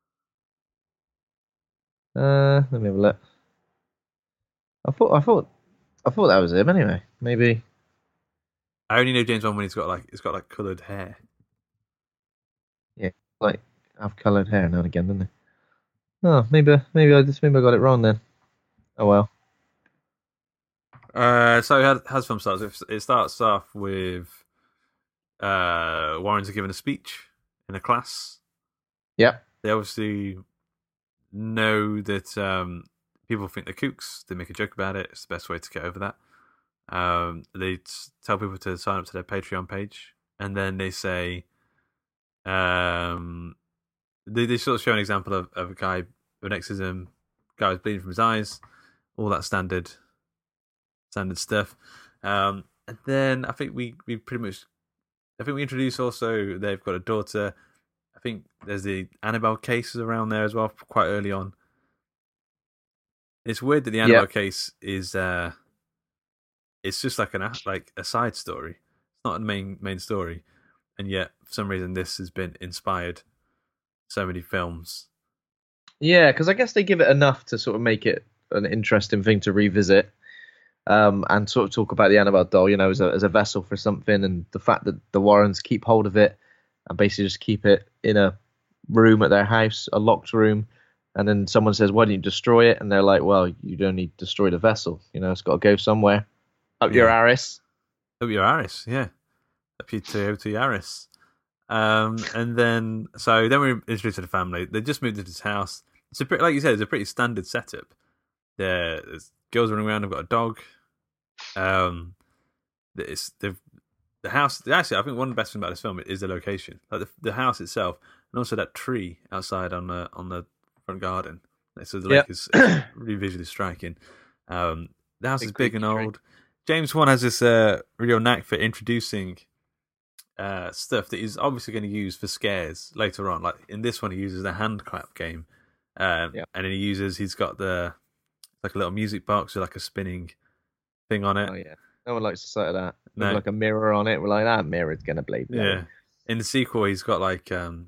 Let me have a look. I thought that was him anyway. Maybe. I only know James Wan when he's got like coloured hair. Yeah, like have coloured hair now and again, doesn't he? Oh, maybe I got it wrong then. Oh well. So how the film starts? It starts off with Warrens are giving a speech in a class. Yep. They obviously know that people think they're kooks. They make a joke about it. It's the best way to get over that. They tell people to sign up to their Patreon page, and then they say, they sort of show an example of a guy with exorcism, guy was bleeding from his eyes, all that standard stuff. And then I think we introduce also they've got a daughter. I think there's the Annabelle cases around there as well, quite early on. It's weird that the Annabelle case is it's just like a side story. It's not a main story, and yet for some reason this has been inspired so many films. Yeah, because I guess they give it enough to sort of make it an interesting thing to revisit, and sort of talk about the Annabelle doll, as a vessel for something, and the fact that the Warrens keep hold of it and basically just keep it in a room at their house, a locked room, and then someone says, "Why don't you destroy it?" And they're like, "Well, you'd only destroy the vessel. It's got to go somewhere. Up your arse." Up your arse, yeah. Up your Toyota Yaris. And then we're introduced to the family. They just moved into this house. It's like you said, it's a pretty standard setup. There's girls running around. They've got a dog. The house. Actually, I think one of the best things about this film is the location, like the house itself, and also that tree outside on the front garden. So the lake is really visually striking. The house is big and old. James Wan has this real knack for introducing stuff that he's obviously going to use for scares later on. Like in this one, he uses the hand clap game, and then he's got like a little music box with like a spinning thing on it. Oh yeah, no one likes the sight of that. No. With like a mirror on it. We're like, that mirror's gonna bleed. Yeah. In the sequel, he's got like the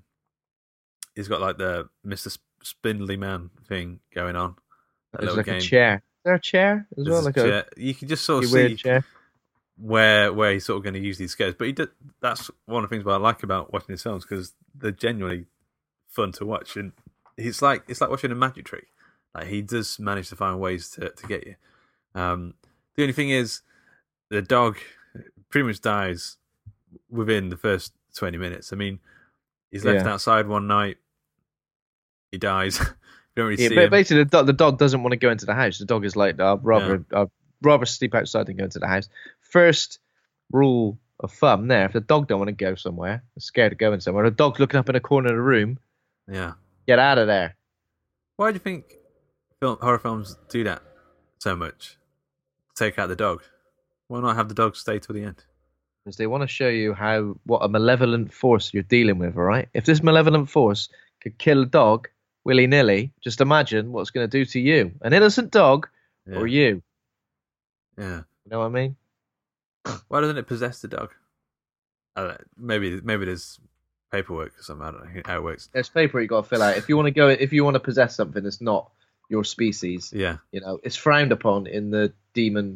Mr. Spindly Man thing going on. There's like a chair. Is there a chair as well? Like chair. You can just sort of see chair. Where he's sort of going to use these scares, but that's one of the things I like about watching his films, because they're genuinely fun to watch, and it's like watching a magic trick. Like he does manage to find ways to get you. The only thing is, the dog pretty much dies within the first 20 minutes. I mean, he's left outside one night. He dies. You don't really see him. Basically, the dog doesn't want to go into the house. The dog is like, I'd rather sleep outside than go into the house. First rule of thumb there: if the dog don't want to go somewhere, they're scared of going somewhere, the dog's looking up in a corner of the room. Yeah, get out of there. Why do you think horror films do that so much? Take out the dog. Why not have the dog stay till the end? Because they want to show you what a malevolent force you're dealing with. All right, if this malevolent force could kill a dog willy-nilly, just imagine what it's going to do to you, an innocent dog, or you. Yeah, you know what I mean. Why doesn't it possess the dog? I don't know. Maybe there's paperwork or something. I don't know how it works. There's paperwork you got to fill out if you want to possess something that's not your species. Yeah, it's frowned upon in the demon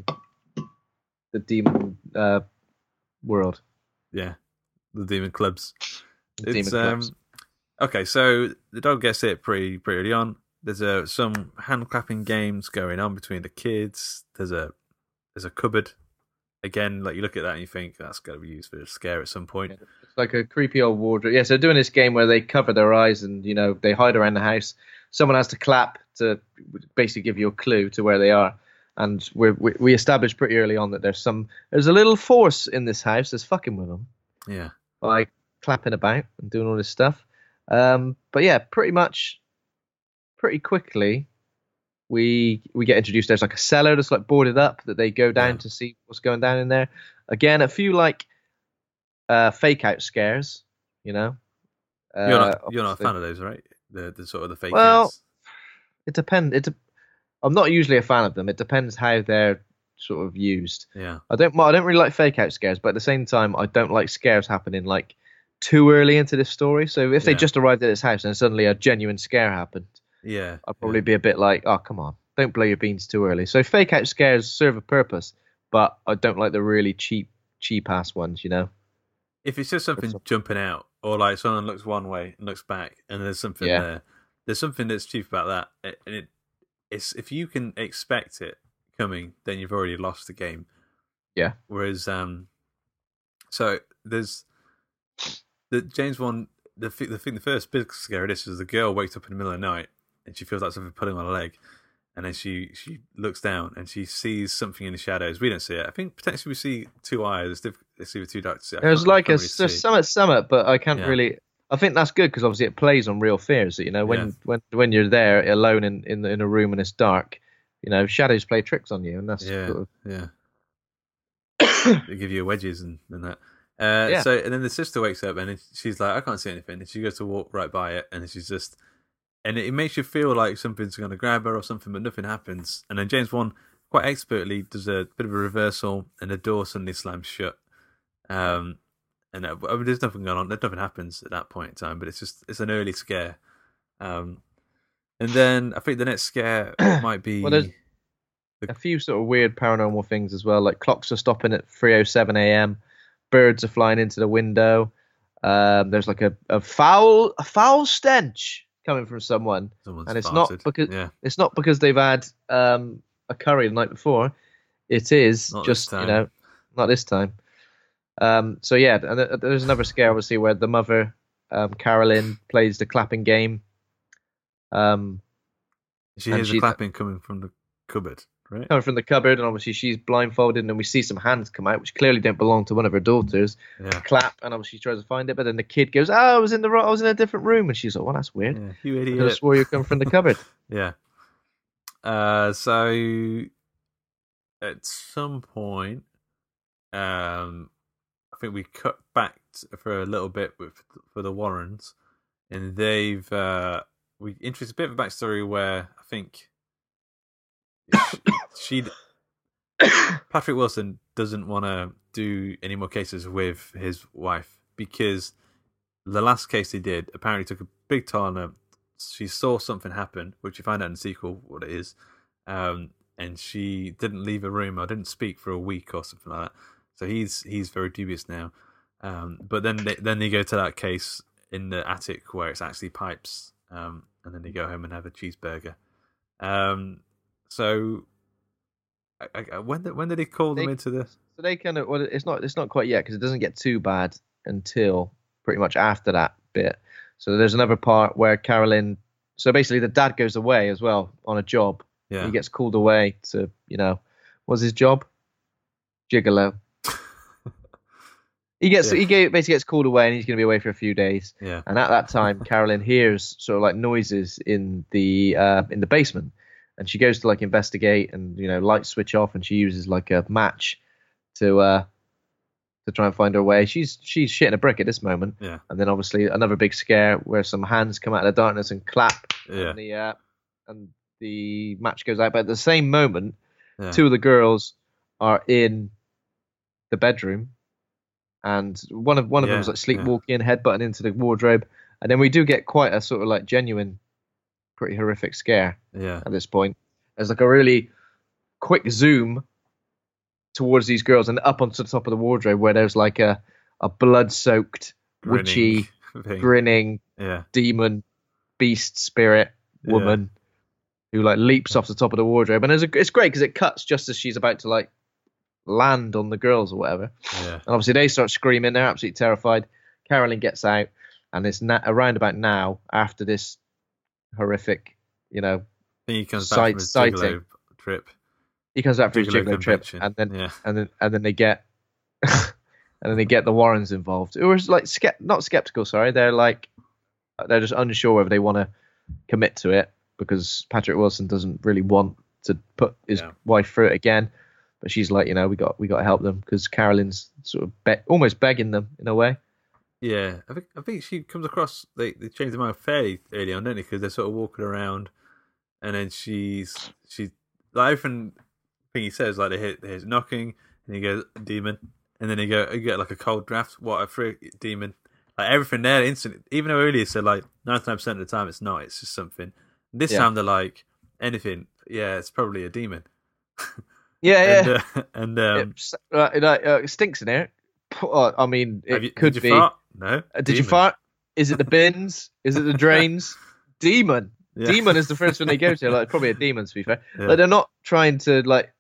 world. Yeah, the demon clubs. Clubs. Okay, so the dog gets it pretty early on. There's some hand clapping games going on between the kids. There's a cupboard. Again, like you look at that and you think that's got to be used for a scare at some point. It's like a creepy old wardrobe. Yeah, so they're doing this game where they cover their eyes and they hide around the house. Someone has to clap to basically give you a clue to where they are. And we established pretty early on that there's a little force in this house that's fucking with them. Yeah, by clapping about and doing all this stuff. But yeah, pretty quickly. We get introduced. There's like a cellar that's like boarded up that they go down to see what's going down in there. Again, a few like fake out scares. You're not a fan of those, right? The sort of the fake. Well, it depends. I'm not usually a fan of them. It depends how they're sort of used. Yeah. I don't really like fake out scares, but at the same time, I don't like scares happening like too early into this story. So if they just arrived at this house and suddenly a genuine scare happened. Yeah, I'd probably be a bit like, oh, come on, don't blow your beans too early. So fake out scares serve a purpose, but I don't like the really cheap ass ones, If it's just something jumping out, or like someone looks one way and looks back, and there's something there's something that's cheap about that. And it's if you can expect it coming, then you've already lost the game. Yeah. Whereas, so there's the James Wan. The first big scare of this is the girl wakes up in the middle of the night and she feels like something pulling on her leg. And then she looks down and she sees something in the shadows. We don't see it. I think potentially we see two eyes. It's difficult to see with two dark. There's like there's summit, but I can't really. I think that's good because obviously it plays on real fears. You know, when you're there alone in a room and it's dark, you know, shadows play tricks on you, and that's they give you wedges and that. So and then the sister wakes up and she's like, I can't see anything, and she goes to walk right by it, and she's just. And it makes you feel like something's going to grab her or something, but nothing happens. And then James Wan quite expertly does a bit of a reversal, and the door suddenly slams shut. And there's nothing going on. Nothing happens at that point in time, but it's an early scare. And then I think the next scare might be. Well, there's a few sort of weird paranormal things as well. Like clocks are stopping at 3:07 a.m. Birds are flying into the window. There's like a foul stench coming from someone, and it's farted. It's not because they've had a curry the night before. It is not just not this time. So yeah, and there's another scare obviously where the mother, Carolyn, plays the clapping game. She hears the clapping coming from the cupboard, right? Coming from the cupboard, and obviously she's blindfolded, and we see some hands come out, which clearly don't belong to one of her daughters. Clap, and obviously she tries to find it, but then the kid goes, "Oh, I was in a different room," and she's like, "Well, that's weird. Yeah, you idiot! I swore you come from the cupboard." Yeah. So at some point, I think we cut back for a little bit for the Warrens, and they've we introduced a bit of a backstory where I think. Patrick Wilson doesn't want to do any more cases with his wife because the last case he did apparently took a big toll on her. She saw something happen, which you find out in the sequel what it is, and she didn't leave a room or didn't speak for a week or something like that. So he's very dubious now. But then they go to that case in the attic where it's actually pipes, and then they go home and have a cheeseburger. So, when did he call them into this? So they kind of it's not quite yet because it doesn't get too bad until pretty much after that bit. So there's another part where Carolyn. So basically, the dad goes away as well on a job. Yeah. He gets called away to what's his job? Gigolo. He basically gets called away and he's going to be away for a few days. Yeah. And at that time, Carolyn hears sort of like noises in the basement. And she goes to like investigate, and lights switch off, and she uses like a match to try and find her way. She's shitting a brick at this moment. Yeah. And then obviously another big scare where some hands come out of the darkness and clap. Yeah. And the match goes out. But at the same moment, two of the girls are in the bedroom, and one of them was like sleepwalking, headbutting into the wardrobe, and then we do get quite a sort of like genuine. Pretty horrific scare at this point. There's like a really quick zoom towards these girls and up onto the top of the wardrobe where there's like a blood-soaked, witchy, grinning demon, beast, spirit woman who like leaps off the top of the wardrobe. And it's great because it cuts just as she's about to like land on the girls or whatever. Yeah. And obviously they start screaming. They're absolutely terrified. Carolyn gets out, and it's around about now after this horrific, he comes back from his Gigolo trip. He comes back from his Gigolo trip, and then they get the Warrens involved. It was like not skeptical. Sorry, they're just unsure whether they want to commit to it because Patrick Wilson doesn't really want to put his wife through it again. But she's like, we got to help them because Carolyn's sort of almost begging them in a way. Yeah, I think she comes across. They change their mind fairly early on, don't they? Because they're sort of walking around, and then she's like everything he says, like they hear knocking, and he goes demon, and then you get like a cold draft. What a freak demon! Like everything there instantly. Even though earlier said like 99% of the time it's not, it's just something. This time they're like anything. Yeah, it's probably a demon. Yeah. And it stinks in here. I mean, could be. Fart? No. Did you fart? Is it the bins? Is it the drains? Demon. Yeah. Demon is the first one they go to. Like probably a demon, to be fair. Yeah. Like they're not trying to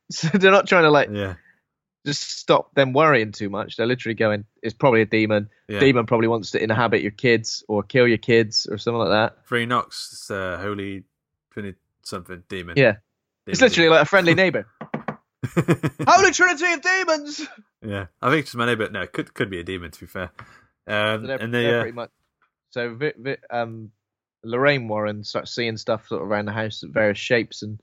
just stop them worrying too much. They're literally going, it's probably a demon. Yeah. Demon probably wants to inhabit your kids or kill your kids or something like that. 3 knocks, holy 20-something demon. Yeah. It's literally like a friendly neighbour. Holy Trinity of demons! Yeah, I think it's just my neighbour. No, it could be a demon, to be fair. So they're pretty much. So Lorraine Warren starts seeing stuff sort of around the house at various shapes and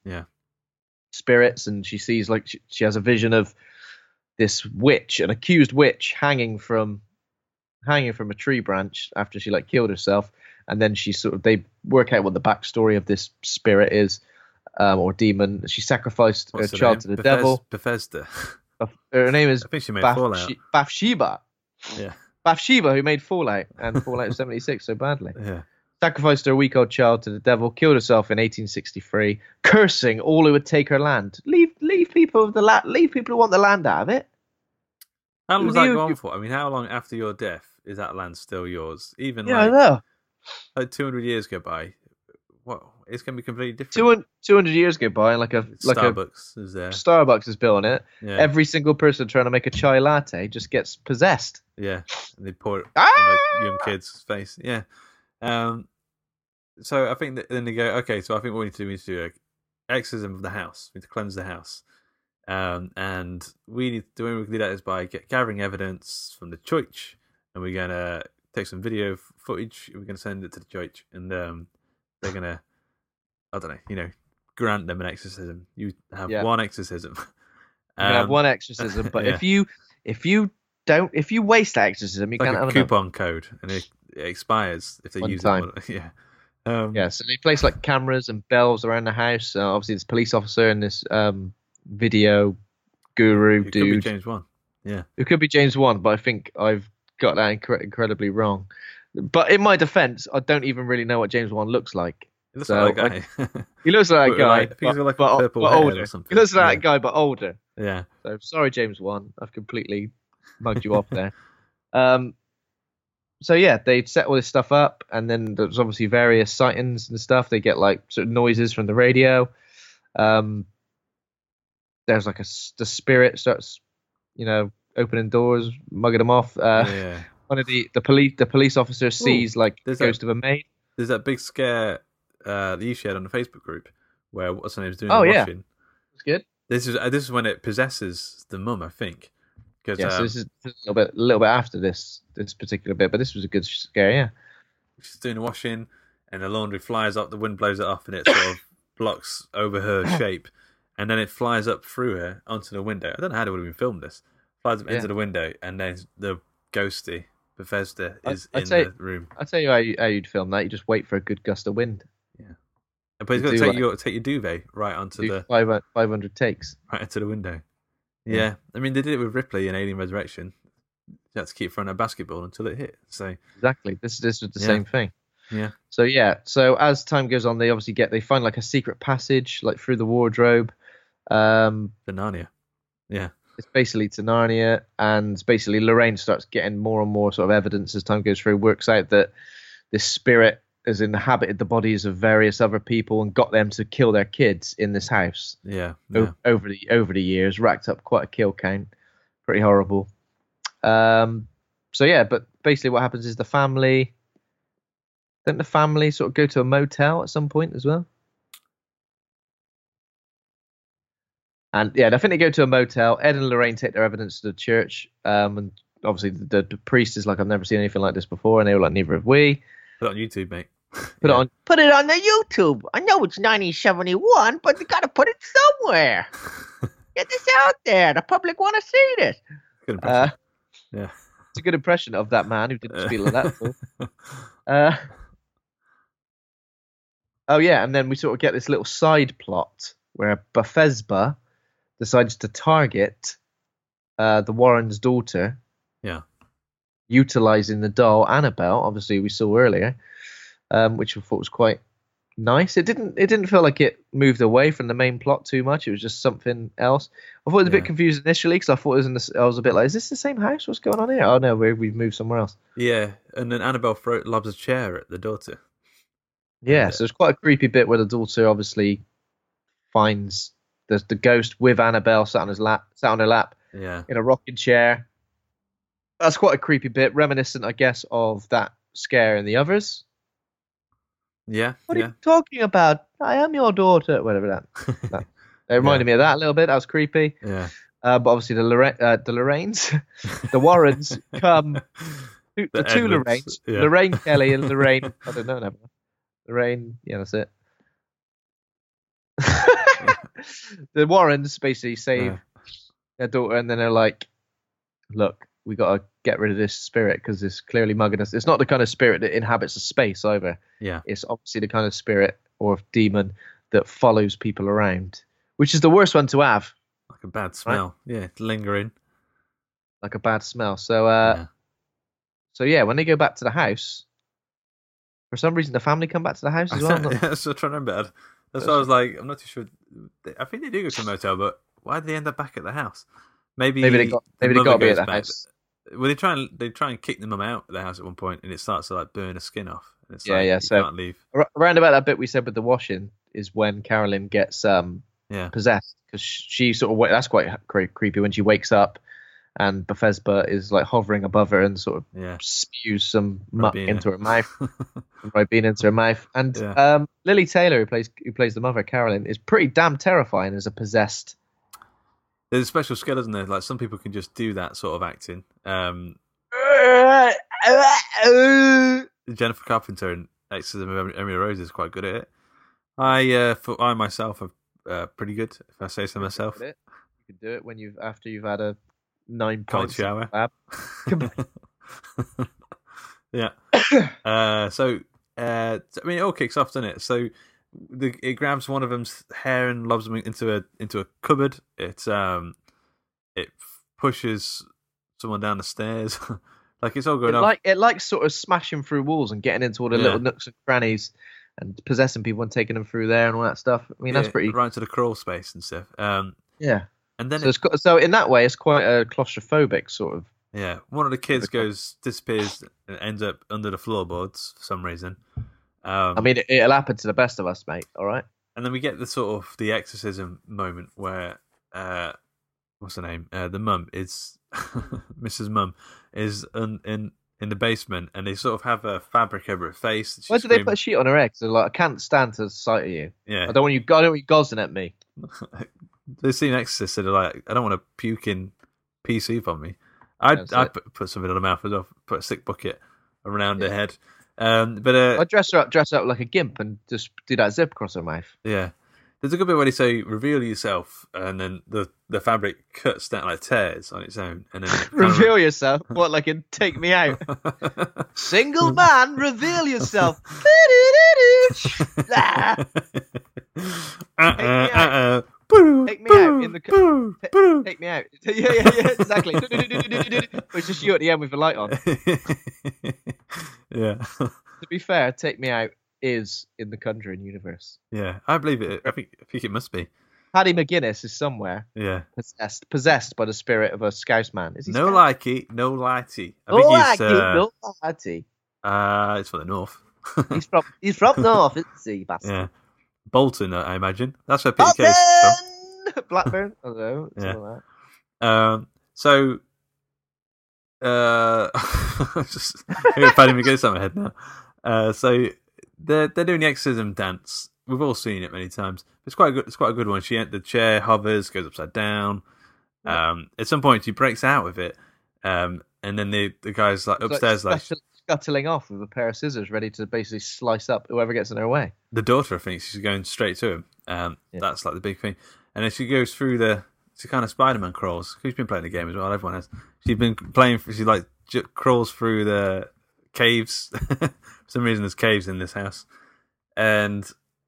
spirits, and she sees like she has a vision of this witch, an accused witch, hanging from a tree branch after she like killed herself, and then they work out what the backstory of this spirit is. Or demon. She sacrificed her child to the devil. Bethesda. Her name is I think she made Fallout. Bathsheba. Yeah. Bathsheba, who made Fallout and Fallout 76 so badly. Yeah. Sacrificed her week-old child to the devil, killed herself in 1863, cursing all who would take her land. Leave people of the land. Leave people who want the land out of it. How long does that go on for? I mean, how long after your death is that land still yours? Even I know. Like 200 years go by. What? It's going to be completely different. 200 years go by, and Starbucks is there. Starbucks is built on it. Yeah. Every single person trying to make a chai latte just gets possessed. Yeah, and they pour it on like young kids' face. Yeah. So I think that then they go, okay, so I think what we need to do is exorcism of the house. We need to cleanse the house. And the way we can do that is by gathering evidence from the church, and we're going to take some video footage, and we're going to send it to the church, and they're going to, I don't know, grant them an exorcism. You have one exorcism. You have one exorcism, but if you waste that exorcism, you can't have a coupon code, and it expires if they use it. Yeah. So they place like cameras and bells around the house. Obviously, this police officer and this video guru dude. Could be James Wan. Yeah. It could be James Wan, but I think I've got that incredibly wrong. But in my defense, I don't even really know what James Wan looks like. He looks like that guy. He looks like that guy, but older. Or something. He looks like that guy, but older. Yeah. So sorry, James Wan. I've completely mugged you off there. So yeah, they set all this stuff up, and then there's obviously various sightings and stuff. They get like sort of noises from the radio. There's like the spirit starts, opening doors, mugging them off. One of the police officer sees like the ghost of a maid. There's that big scare that you shared on the Facebook group where what's her name's doing the washing. That's good. This is when it possesses the mum, I think. So this is a little bit after this particular bit, but this was a good scare. Yeah, she's doing the washing, and the laundry flies up. The wind blows it off, and it sort of blocks over her shape, and then it flies up through her onto the window. I don't know how they would have been filmed this. Flies up into the window, and then the ghosty Bethesda is in the room. I'll tell you how you'd film that. You just wait for a good gust of wind. Yeah, but he's got to take your duvet right onto the 500 takes right into the window. Yeah, I mean they did it with Ripley in Alien Resurrection. You had to keep throwing a basketball until it hit. So exactly, this was the same thing. Yeah. So as time goes on, they find like a secret passage like through the wardrobe. The Narnia. Yeah. It's basically to Narnia, and basically Lorraine starts getting more and more sort of evidence as time goes through. Works out that this spirit has inhabited the bodies of various other people and got them to kill their kids in this house. Yeah. Over the years, racked up quite a kill count. Pretty horrible. But basically what happens is the family sort of go to a motel at some point as well. And I think they go to a motel. Ed and Lorraine take their evidence to the church. And obviously the priest is like, I've never seen anything like this before. And they were like, neither have we. Put it on YouTube, mate. Put it on the YouTube. I know it's 1971, but you got to put it somewhere. Get this out there. The public want to see this. Good impression. Yeah. It's a good impression of that man who didn't speak like that before. And then we sort of get this little side plot where Bethesda decides to target the Warren's daughter. Yeah. Utilizing the doll Annabelle, obviously we saw earlier, which I thought was quite nice. It didn't feel like it moved away from the main plot too much. It was just something else. I thought it was a bit confused initially because I thought I was a bit like, is this the same house? What's going on here? Oh no, we've moved somewhere else. Yeah, and then Annabelle lobs a chair at the daughter. Yeah, so it's quite a creepy bit where the daughter obviously finds the ghost with Annabelle sat on her lap. Yeah. In a rocking chair. That's quite a creepy bit, reminiscent, I guess, of that scare in The Others. Yeah. What are you talking about? I am your daughter. Whatever that. It reminded me of that a little bit. That was creepy. Yeah. But obviously the Lorraines, the Warrens come. The two Lorraines, Lorraine Kelly and Lorraine. I don't know. Lorraine. Yeah, that's it. The Warrens basically save their daughter, and then they're like, "Look, we got to get rid of this spirit because it's clearly mugging us. It's not the kind of spirit that inhabits a space either. Yeah, it's obviously the kind of spirit or demon that follows people around, which is the worst one to have. Like a bad smell. Right? Yeah, lingering. Like a bad smell. So, when they go back to the house, for some reason the family come back to the house as well. That's what I'm trying to remember. That's why I was like, I'm not too sure. I think they do go to a motel, but why did they end up back at the house? Maybe they got to be at the house. Well, they try and kick the mum out of the house at one point, and it starts to like burn her skin off. And it's you can't leave. Around about that bit we said with the washing is when Carolyn gets possessed, because she sort of that's quite creepy when she wakes up and Bethesda is like hovering above her and sort of spews some muck into her mouth, right bean into her mouth. And Lily Taylor, who plays the mother, Carolyn, is pretty damn terrifying as a possessed. There's a special skill, isn't there? Like some people can just do that sort of acting. Jennifer Carpenter in Exorcism of Emily Rose is quite good at it. I myself are pretty good, if I say so myself. You can do it when after you've had a 9 cold shower. Yeah. So it all kicks off, doesn't it? So it grabs one of them's hair and lobs them into a cupboard. It pushes someone down the stairs. Like it's all going on. It likes sort of smashing through walls and getting into all the little nooks and crannies and possessing people and taking them through there and all that stuff. I mean, that's pretty... Right into the crawl space and stuff. Yeah. And then so in that way, it's quite a claustrophobic sort of... Yeah. One of the kids disappears and ends up under the floorboards for some reason. I mean, it'll happen to the best of us, mate, all right? And then we get the sort of the exorcism moment where... what's her name? The mum is... Mrs. Mum is in the basement, and they sort of have a fabric over her face. Why did they put a sheet on her head? So like, I can't stand to the sight of you. Yeah, I don't want you gozzing at me. They've seen Exorcist, so they're like, I don't want to puke in pea soup on me. I'd put something on her mouth as well. Put a sick bucket around her head. But I'd dress her up like a gimp and just do that zip across her mouth. Yeah. There's a good bit where they say, reveal yourself, and then the fabric cuts down, like tears on its own. And then reveal yourself? What, like in Take Me Out? Single man, reveal yourself. Take me out in the... Take me out. Yeah, exactly. It's just you at the end with the light on. Yeah. To be fair, Take Me Out is in the Conjuring universe. Yeah, I believe it. I think it must be. Paddy McGuinness is somewhere. Yeah. Possessed by the spirit of a Scouse man. Is he? No likey, no lighty. No lighty. It's from the north. he's from north, isn't he, bastard? Yeah. Bolton, I imagine. That's where Peter Kay is from. Blackburn. I don't know. Yeah. So. Just Paddy McGuinness on my head now. So they're doing the exorcism dance. We've all seen it many times. It's quite a good one. The chair hovers, goes upside down. At some point, she breaks out with it, and then the guy's like upstairs, like scuttling off with a pair of scissors, ready to basically slice up whoever gets in her way. The daughter thinks she's going straight to him. That's like the big thing. And then she goes through she kind of Spider-Man crawls. She's been playing the game as well. Everyone has. She's been playing. She like crawls through the caves. For some reason, there's caves in this house, and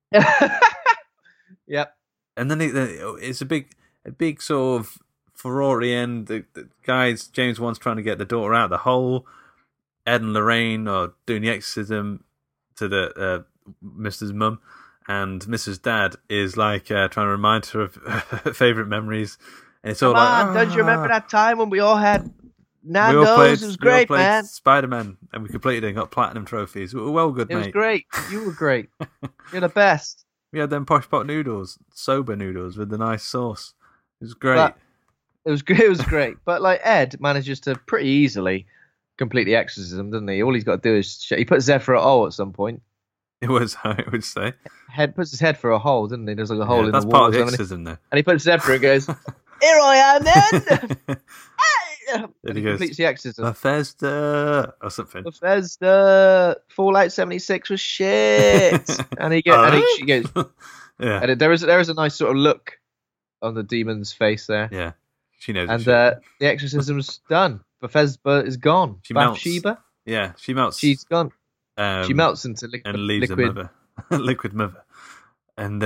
yep. And then it's a big sort of furore end. The guys, James Wan's trying to get the daughter out of the hole. Ed and Lorraine are doing the exorcism to the Mrs. Mum, and Mrs. Dad is like trying to remind her of her favourite memories. And it's all don't you remember that time when we all had Nando's? It was great, man. Spider-Man, and we completed it and got platinum trophies. We were well good, mate. It was great. You were great. You're the best. We had them posh pot noodles, soba noodles with the nice sauce. It was great. It was great. But like Ed manages to pretty easily complete the exorcism, doesn't he? All he's got to do is he puts Zephyr at all at some point. It was, I would say. Head puts his head through a hole, didn't he? There's like a hole in that's the wall. part of the exorcism, though. And he puts his head through and goes, "Here I am, then." Then And he completes the exorcism. Bethesda or something. Bethesda, Fallout 76 was shit. And she goes, Yeah. and there is a nice sort of look on the demon's face there. Yeah. She knows. And the exorcism's done. Bethesda is gone. She melts. Bathsheba? Yeah, she melts. She's gone. She melts into and leaves liquid. a mother. Liquid mother. And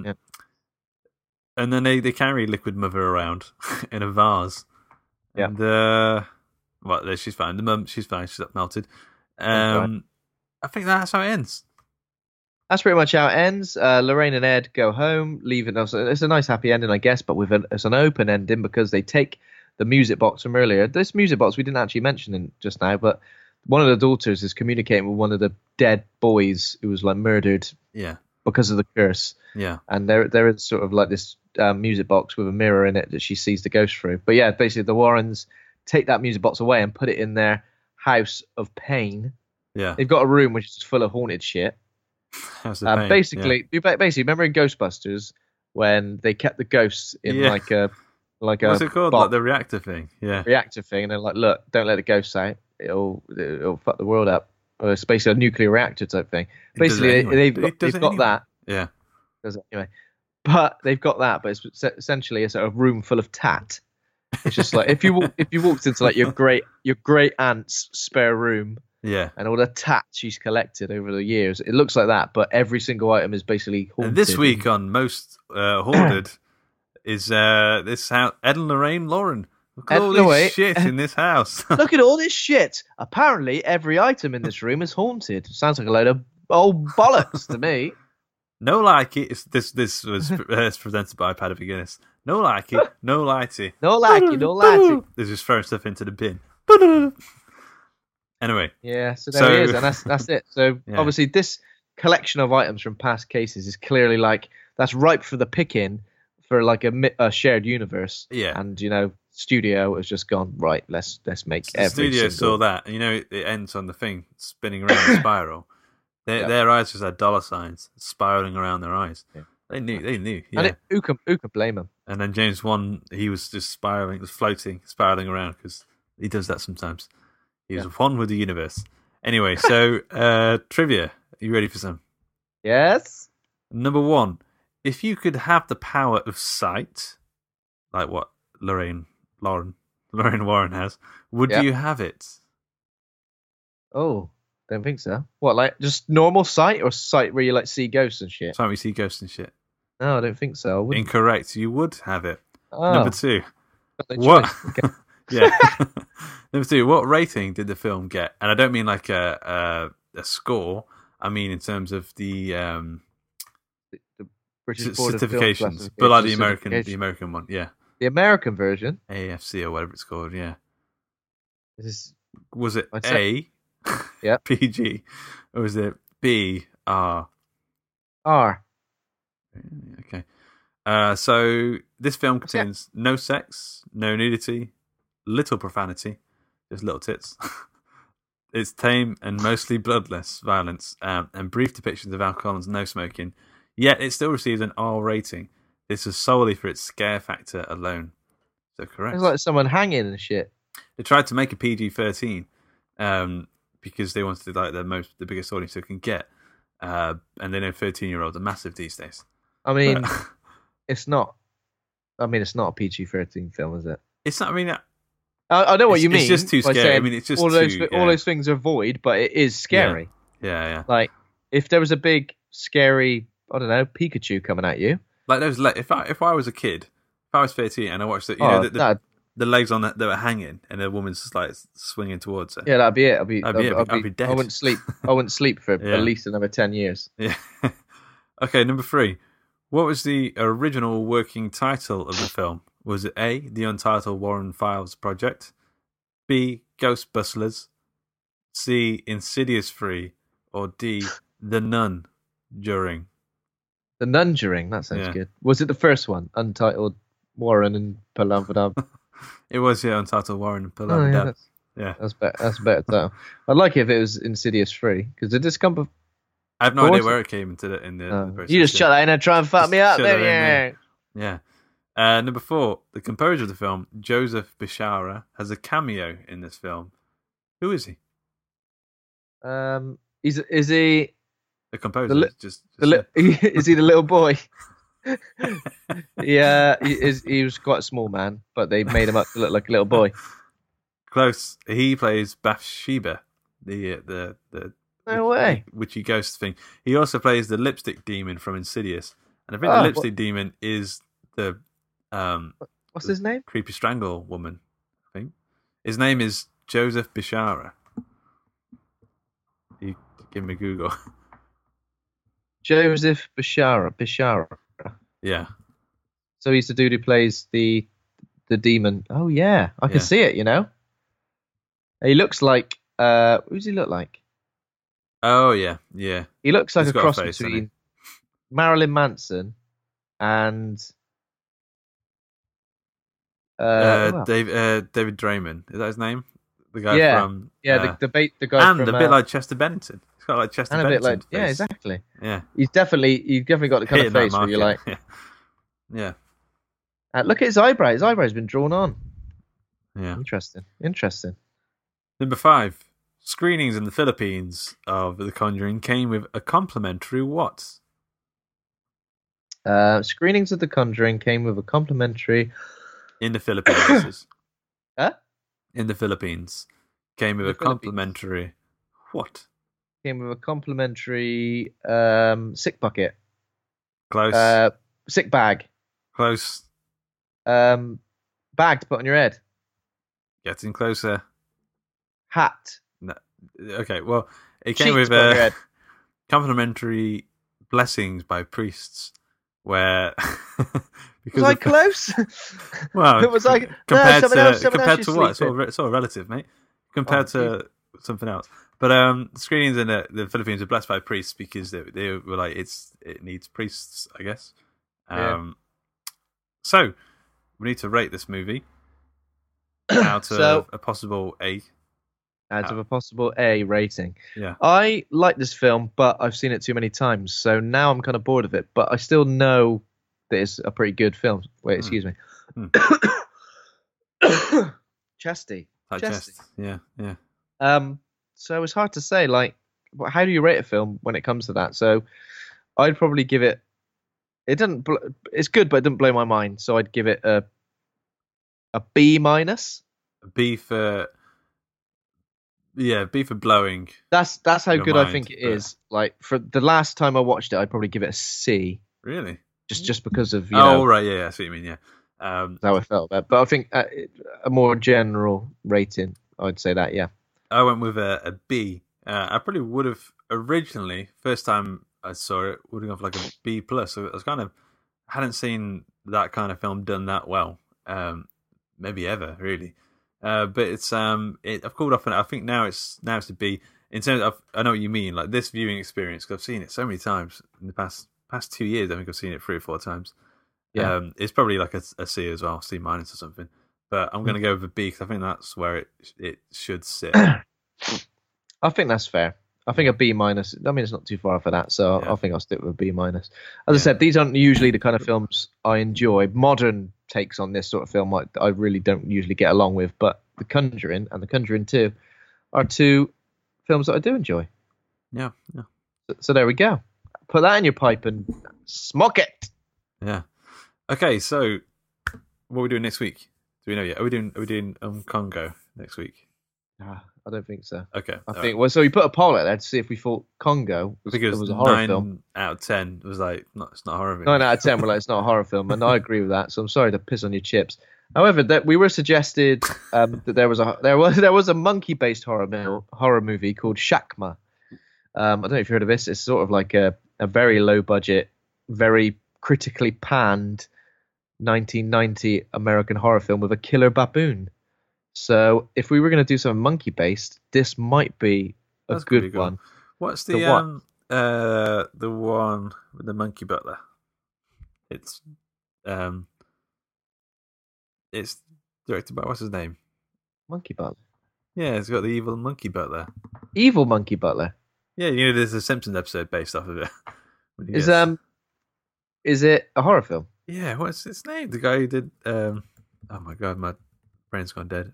and then they carry liquid mother around in a vase. Yeah. And well, she's fine. The mum, she's fine. She's melted. I think that's how it ends. That's pretty much how it ends. Lorraine and Ed go home, leaving us. It's a nice happy ending, I guess, but it's an open ending because they take the music box from earlier. This music box we didn't actually mention just now, but one of the daughters is communicating with one of the dead boys who was like murdered. Yeah. Because of the curse. Yeah. And there is sort of like this music box with a mirror in it that she sees the ghost through. But yeah, basically the Warrens take that music box away and put it in their house of pain. Yeah. They've got a room which is full of haunted shit. House of pain. Basically, remember in Ghostbusters when they kept the ghosts in like a what's it called? Like the reactor thing. Yeah. Reactor thing, and they're like, look, don't let the ghosts out. It'll fuck the world up. Or it's basically a nuclear reactor type thing. Basically, they've got that. Yeah. Does it anyway? But they've got that, but it's essentially a sort of room full of tat. It's just like if you walked into like your great aunt's spare room, yeah, and all the tat she's collected over the years, it looks like that. But every single item is basically haunted. And this week on Most Haunted is this house. Ed and Lorraine Lauren. Look at all this shit in this house. Look at all this shit. Apparently, every item in this room is haunted. Sounds like a load of old bollocks to me. No like it. This was presented by Paddy McGuinness. No like it. No lighty. No like it. No lighty. They're just throwing stuff into the bin. Anyway. Yeah. So there he is, and that's it. So obviously, this collection of items from past cases is clearly like that's ripe for the picking for like a shared universe. Yeah. And studio has just gone right. Let's make every studio single... saw that. It ends on the thing spinning around the spiral. Their eyes just had dollar signs spiraling around their eyes. Yeah. They knew. Yeah. And who can blame them? And then James Wan, he was just spiraling around because he does that sometimes. He was one with the universe. Anyway, so trivia. Are you ready for some? Yes. Number 1, if you could have the power of sight, like what Lorraine Warren has, would you have it? Oh, don't think so. What, like just normal sight or sight where you like see ghosts and shit? Sight where you see ghosts and shit. No, I don't think so. Incorrect. You would have it. Oh. Number 2. What? Okay. Yeah. Number 2. What rating did the film get? And I don't mean like a score. I mean in terms of the British Board of certifications, but like the American one. Yeah. The American version, AFC or whatever it's called. Yeah. Was it A? Yeah. PG, or was it B? R. Okay. So this film contains no sex, no nudity, little profanity, just little tits. It's tame and mostly bloodless violence, and brief depictions of alcohol and no smoking. Yet it still receives an R rating. This is solely for its scare factor alone. So correct. It's like someone hanging and shit. They tried to make a PG-13 because they wanted like the biggest audience they can get, and they know 13-year-olds are massive these days. I mean, it's not. I mean, it's not a PG-13 film, is it? It's not. I mean, I know what you mean. It's just too scary. I mean, it's just all those things are void, but it is scary. Yeah. Like if there was a big scary, I don't know, Pikachu coming at you. Like those. If I was a kid, if I was 13 and I watched it, the legs on that were hanging and the woman's just like swinging towards her. Yeah, that'd be it. I'd be dead. I wouldn't sleep. I wouldn't sleep for at least another 10 years. Yeah. Okay, number 3. What was the original working title of the film? Was it A, The Untitled Warren Files Project, B, Ghostbusters, C, Insidious 3, or D, The Nun During? The Nun During, that sounds good. Was it the first one, Untitled Warren and Palavadab? It was, Untitled Warren and Palavadab. That's better title. I'd like it if it was Insidious 3, because did this come I have no idea where it came into in the process. You just shut that in and try and fuck me up, don't you? Yeah. Number 4, the composer of the film, Joseph Bishara, has a cameo in this film. Who is he? Is he the composer? Is he the little boy? Yeah, he was quite a small man, but they made him up to look like a little boy. Close. He plays Bathsheba, the no way witchy ghost thing. He also plays the lipstick demon from Insidious, and I think the lipstick demon is the what's his name? Creepy strangle woman. I think his name is Joseph Bishara. You give me Google. Joseph Bishara. Yeah. So he's the dude who plays the demon. Oh yeah, I can see it. You know, he looks like. Who does he look like? Oh yeah, yeah. He looks like a cross between Marilyn Manson and David Draymond. Is that his name? The guy from the guy and from, a bit like Chester Bennington. He's got like Chester Bennington. A bit like, exactly. Yeah, you've definitely got the kind of face where you're like, yeah. Look at his eyebrow. His eyebrow's been drawn on. Yeah, interesting. Number 5. Screenings in the Philippines of The Conjuring came with a complimentary what? Screenings of The Conjuring came with a complimentary... In the Philippines. Huh? In the Philippines. Came with a complimentary... What? Came with a complimentary sick bucket. Close. Sick bag. Close. Bag to put on your head. Getting closer. Hat. No. Okay, well, it came with complimentary blessings by priests, where was I close? Well, it was like compared to what? It's all relative, mate. Compared to something else, but screenings in the Philippines are blessed by priests because they were like it needs priests, I guess. So we need to rate this movie out of a possible A. Out of a possible A rating. Yeah. I like this film, but I've seen it too many times, so now I'm kind of bored of it. But I still know that it's a pretty good film. Wait, excuse me. Chesty. Chest. Yeah. So it's hard to say. Like, how do you rate a film when it comes to that? So I'd probably give it. It's good, but it didn't blow my mind. So I'd give it a B minus. A B for. Yeah, B for blowing. That's how good I think it is. Like, for the last time I watched it, I'd probably give it a C. Really? Just because of you know. Oh right, yeah, I see what you mean. Yeah, that's how I felt about it. But I think a more general rating, I'd say that. Yeah. I went with a B. I probably would have originally first time I saw it would have gone for like a B plus. So I was I hadn't seen that kind of film done that well. Maybe ever really. But it's I've called off on it. I think now it's a B in terms of, I know what you mean, like this viewing experience, because I've seen it so many times in the past 2 years. I think I've seen it 3 or 4 times. Yeah. It's probably like a C as well, C minus or something. But I'm going to go with a B because I think that's where it should sit. I think that's fair. I think a B minus. I mean, it's not too far for that, so I think I'll stick with a B minus. As I said, these aren't usually the kind of films I enjoy. Modern takes on this sort of film I really don't usually get along with, but The Conjuring and The Conjuring 2 are 2 films that I do enjoy. Yeah. So there we go. Put that in your pipe and smoke it. Yeah. Okay, so what are we doing next week? Do we know yet? Are we doing Congo next week? I don't think so. Okay. I think well, so we put a poll out there to see if we thought Congo was a horror film. 9 out of 10 was like, it's not a horror movie. 9 out of 10 were like, it's not a horror film, and I agree with that. So I'm sorry to piss on your chips. However, that we were suggested that there was a monkey-based horror movie called Shakma. I don't know if you've heard of this. It's sort of like a very low budget, very critically panned 1990 American horror film with a killer baboon. So if we were going to do something monkey based, this might be a good one. What's the one with the monkey butler? It's directed by, what's his name? Monkey Butler. Yeah, it's got the evil monkey butler. Evil monkey butler. Yeah, there's a Simpsons episode based off of it. Is it a horror film? Yeah, what's his name? The guy who did. Oh my god, my brain's gone dead.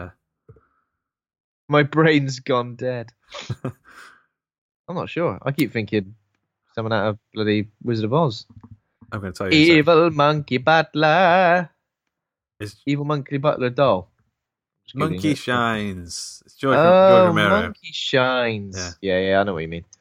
My brain's gone dead. I'm not sure. I keep thinking someone out of bloody Wizard of Oz. I'm going to tell you. Evil Monkey Butler. Evil Monkey Butler doll. Monkey Shines. It's George Romero. Monkey Shines. Yeah, I know what you mean.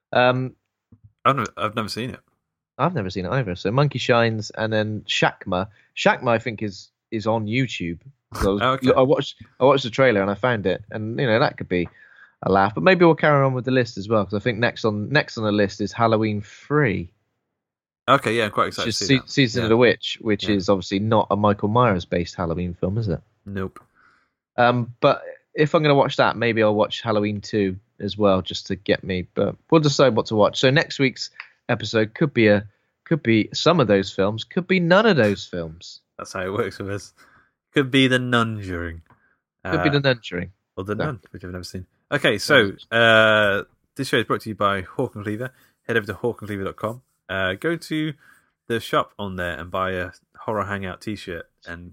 I've never seen it. I've never seen it either. So Monkey Shines, and then Shakma. Shakma, I think, is on YouTube. Okay. I watched the trailer and I found it, and that could be a laugh. But maybe we'll carry on with the list as well, because I think next on the list is Halloween 3. Okay, yeah, I'm quite excited to see that. Season of the Witch, which is obviously not a Michael Myers-based Halloween film, is it? Nope. But if I'm going to watch that, maybe I'll watch Halloween 2 as well, just to get me. But we'll decide what to watch. So next week's episode could be some of those films, could be none of those films. That's how it works with us. Could be the Nunjuring. Could be the Nunjuring. Or the Nun, which I've never seen. Okay, so this show is brought to you by Hawk and Cleaver. Head over to hawkandcleaver.com. Go to the shop on there and buy a Horror Hangout t-shirt and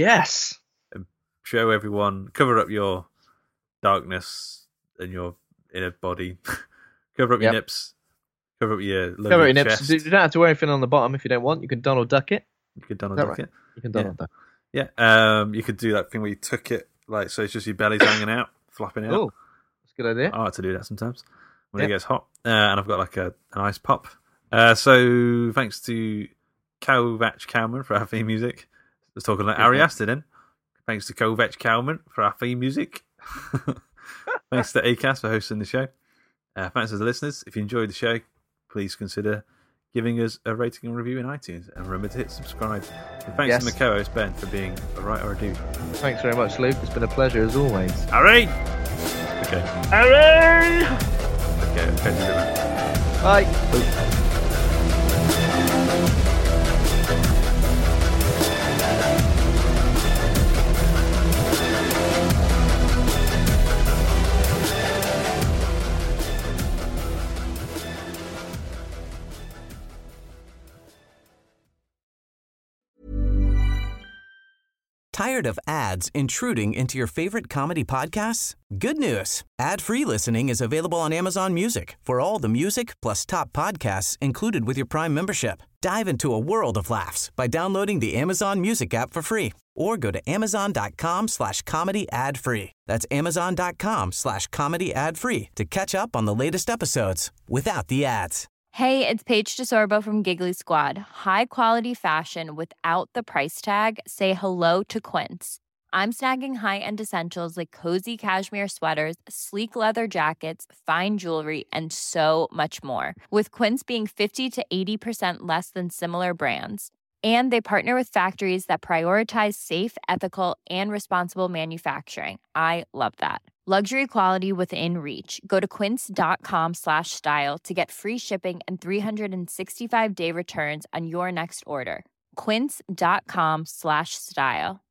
show everyone, cover up your darkness and your inner body, cover up your nips, cover up your chest. You don't have to wear anything on the bottom if you don't want. You can Donald Duck it. You can Donald Duck it. You can Donald Duck. Yeah, you could do that thing where you tuck it, like, so it's just your belly's hanging out, flopping out. Oh, that's a good idea. I like to do that sometimes when it gets hot. And I've got like an ice pop. So thanks to Kovac Kalman for our theme music. I was talking like Ari Aster then. Thanks to Kovac Kalman for our theme music. Thanks to Acast for hosting the show. Thanks to the listeners. If you enjoyed the show, please consider giving us a rating and review in iTunes, and remember to hit subscribe. And thanks to my co-host Ben for being a right or a dude. Thanks very much, Luke. It's been a pleasure as always. Harry! Okay. Harry! Okay, catch you later. Bye. Tired of ads intruding into your favorite comedy podcasts? Good news. Ad-free listening is available on Amazon Music for all the music plus top podcasts included with your Prime membership. Dive into a world of laughs by downloading the Amazon Music app for free or go to amazon.com/comedy ad-free. That's amazon.com/comedy ad-free to catch up on the latest episodes without the ads. Hey, it's Paige DeSorbo from Giggly Squad. High quality fashion without the price tag. Say hello to Quince. I'm snagging high-end essentials like cozy cashmere sweaters, sleek leather jackets, fine jewelry, and so much more. With Quince being 50 to 80% less than similar brands. And they partner with factories that prioritize safe, ethical, and responsible manufacturing. I love that. Luxury quality within reach. Go to quince.com/style to get free shipping and 365-day returns on your next order. Quince.com/style.